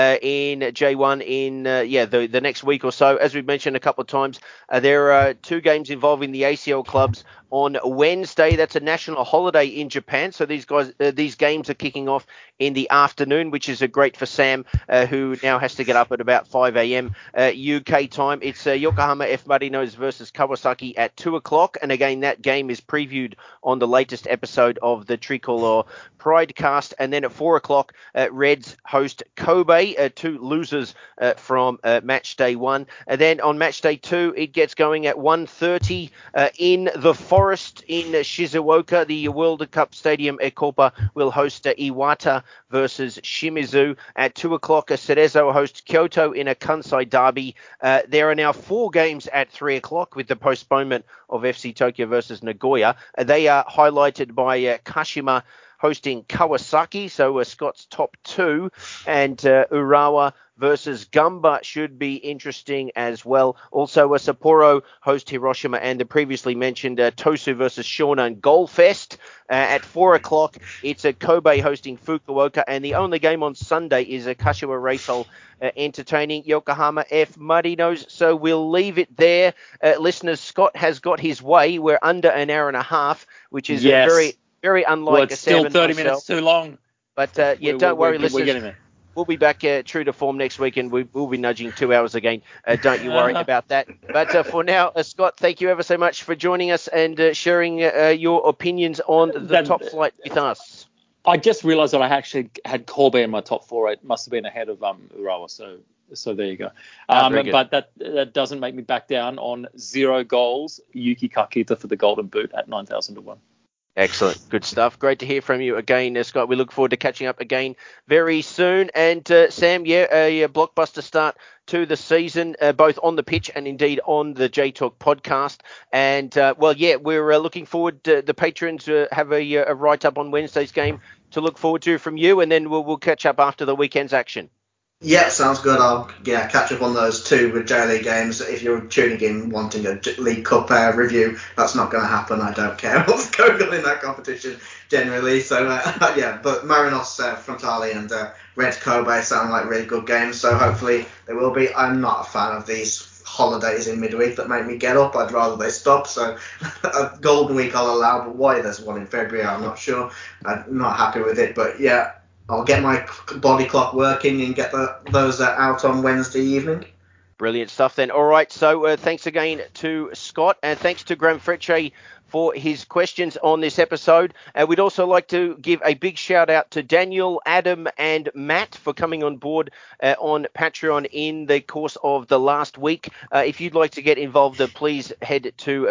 in J1 in the next week or so. As we've mentioned a couple of times, there are 2 games involving the ACL clubs on Wednesday. That's a national holiday in Japan, so these games are kicking off in the afternoon, which is great for Sam, who now has to get up at about 5 a.m. UK time. It's Yokohama F. Marinos versus Kawasaki at 2 o'clock, and again, that game is previewed on the latest episode of the Tricolor Pridecast. And then at 4 o'clock, Reds host Kobe, 2 losers from match day 1. And then on match day 2, it gets going at 1:30 in the Forest in Shizuoka. The World Cup Stadium Ekopa will host Iwata versus Shimizu. At 2 o'clock, Cerezo hosts Kyoto in a Kansai derby. There are now 4 games at 3 o'clock with the postponement of FC Tokyo versus Nagoya. They are highlighted by Kashima hosting Kawasaki, so Scott's top 2, and Urawa versus Gamba should be interesting as well. Also, Sapporo host Hiroshima, and the previously mentioned Tosu versus Shonan Goal Fest. At 4 o'clock, it's Kobe hosting Fukuoka, and the only game on Sunday is Kashiwa Racehall entertaining Yokohama F. Marinos. So we'll leave it there. Listeners, Scott has got his way. We're under an hour and a half, which is very unlike it's still 30 minutes too long. But don't worry, listeners. We'll be back true to form next week, and we'll be nudging 2 hours again. Don't you worry about that. But for now, Scott, thank you ever so much for joining us and sharing your opinions on the top flight with us. I just realised that I actually had Kobe in my top 4. It must have been ahead of Urawa, so there you go. But that doesn't make me back down on 0 goals. Yuki Kakita for the Golden Boot at 9,001. Excellent. Good stuff. Great to hear from you again, Scott. We look forward to catching up again very soon. And Sam, a blockbuster start to the season, both on the pitch and indeed on the J Talk podcast. And, we're looking forward to the patrons have a write-up on Wednesday's game to look forward to from you, and then we'll catch up after the weekend's action. Yeah, sounds good. I'll catch up on those 2 with J-League games. If you're tuning in wanting a League Cup review, that's not going to happen. I don't care what's going on in that competition generally. So, but Marinos Frontale and Red Kobe sound like really good games. So hopefully they will be. I'm not a fan of these holidays in midweek that make me get up. I'd rather they stop. So a golden week I'll allow, but why there's one in February, I'm not sure. I'm not happy with it. But yeah, I'll get my body clock working and get those out on Wednesday evening. Brilliant stuff then. All right, so thanks again to Scott, and thanks to Graham Frecce for his questions on this episode. We'd also like to give a big shout out to Daniel, Adam and Matt for coming on board on Patreon in the course of the last week. If you'd like to get involved, please head to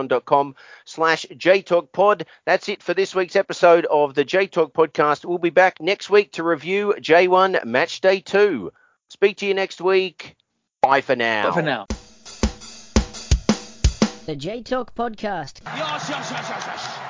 patreon.com/JTalkPod. That's it for this week's episode of the J Talk podcast. We'll be back next week to review J1 Match Day 2. Speak to you next week. Bye for now. Bye for now. The J Talk Podcast. Yes, yes, yes, yes, yes.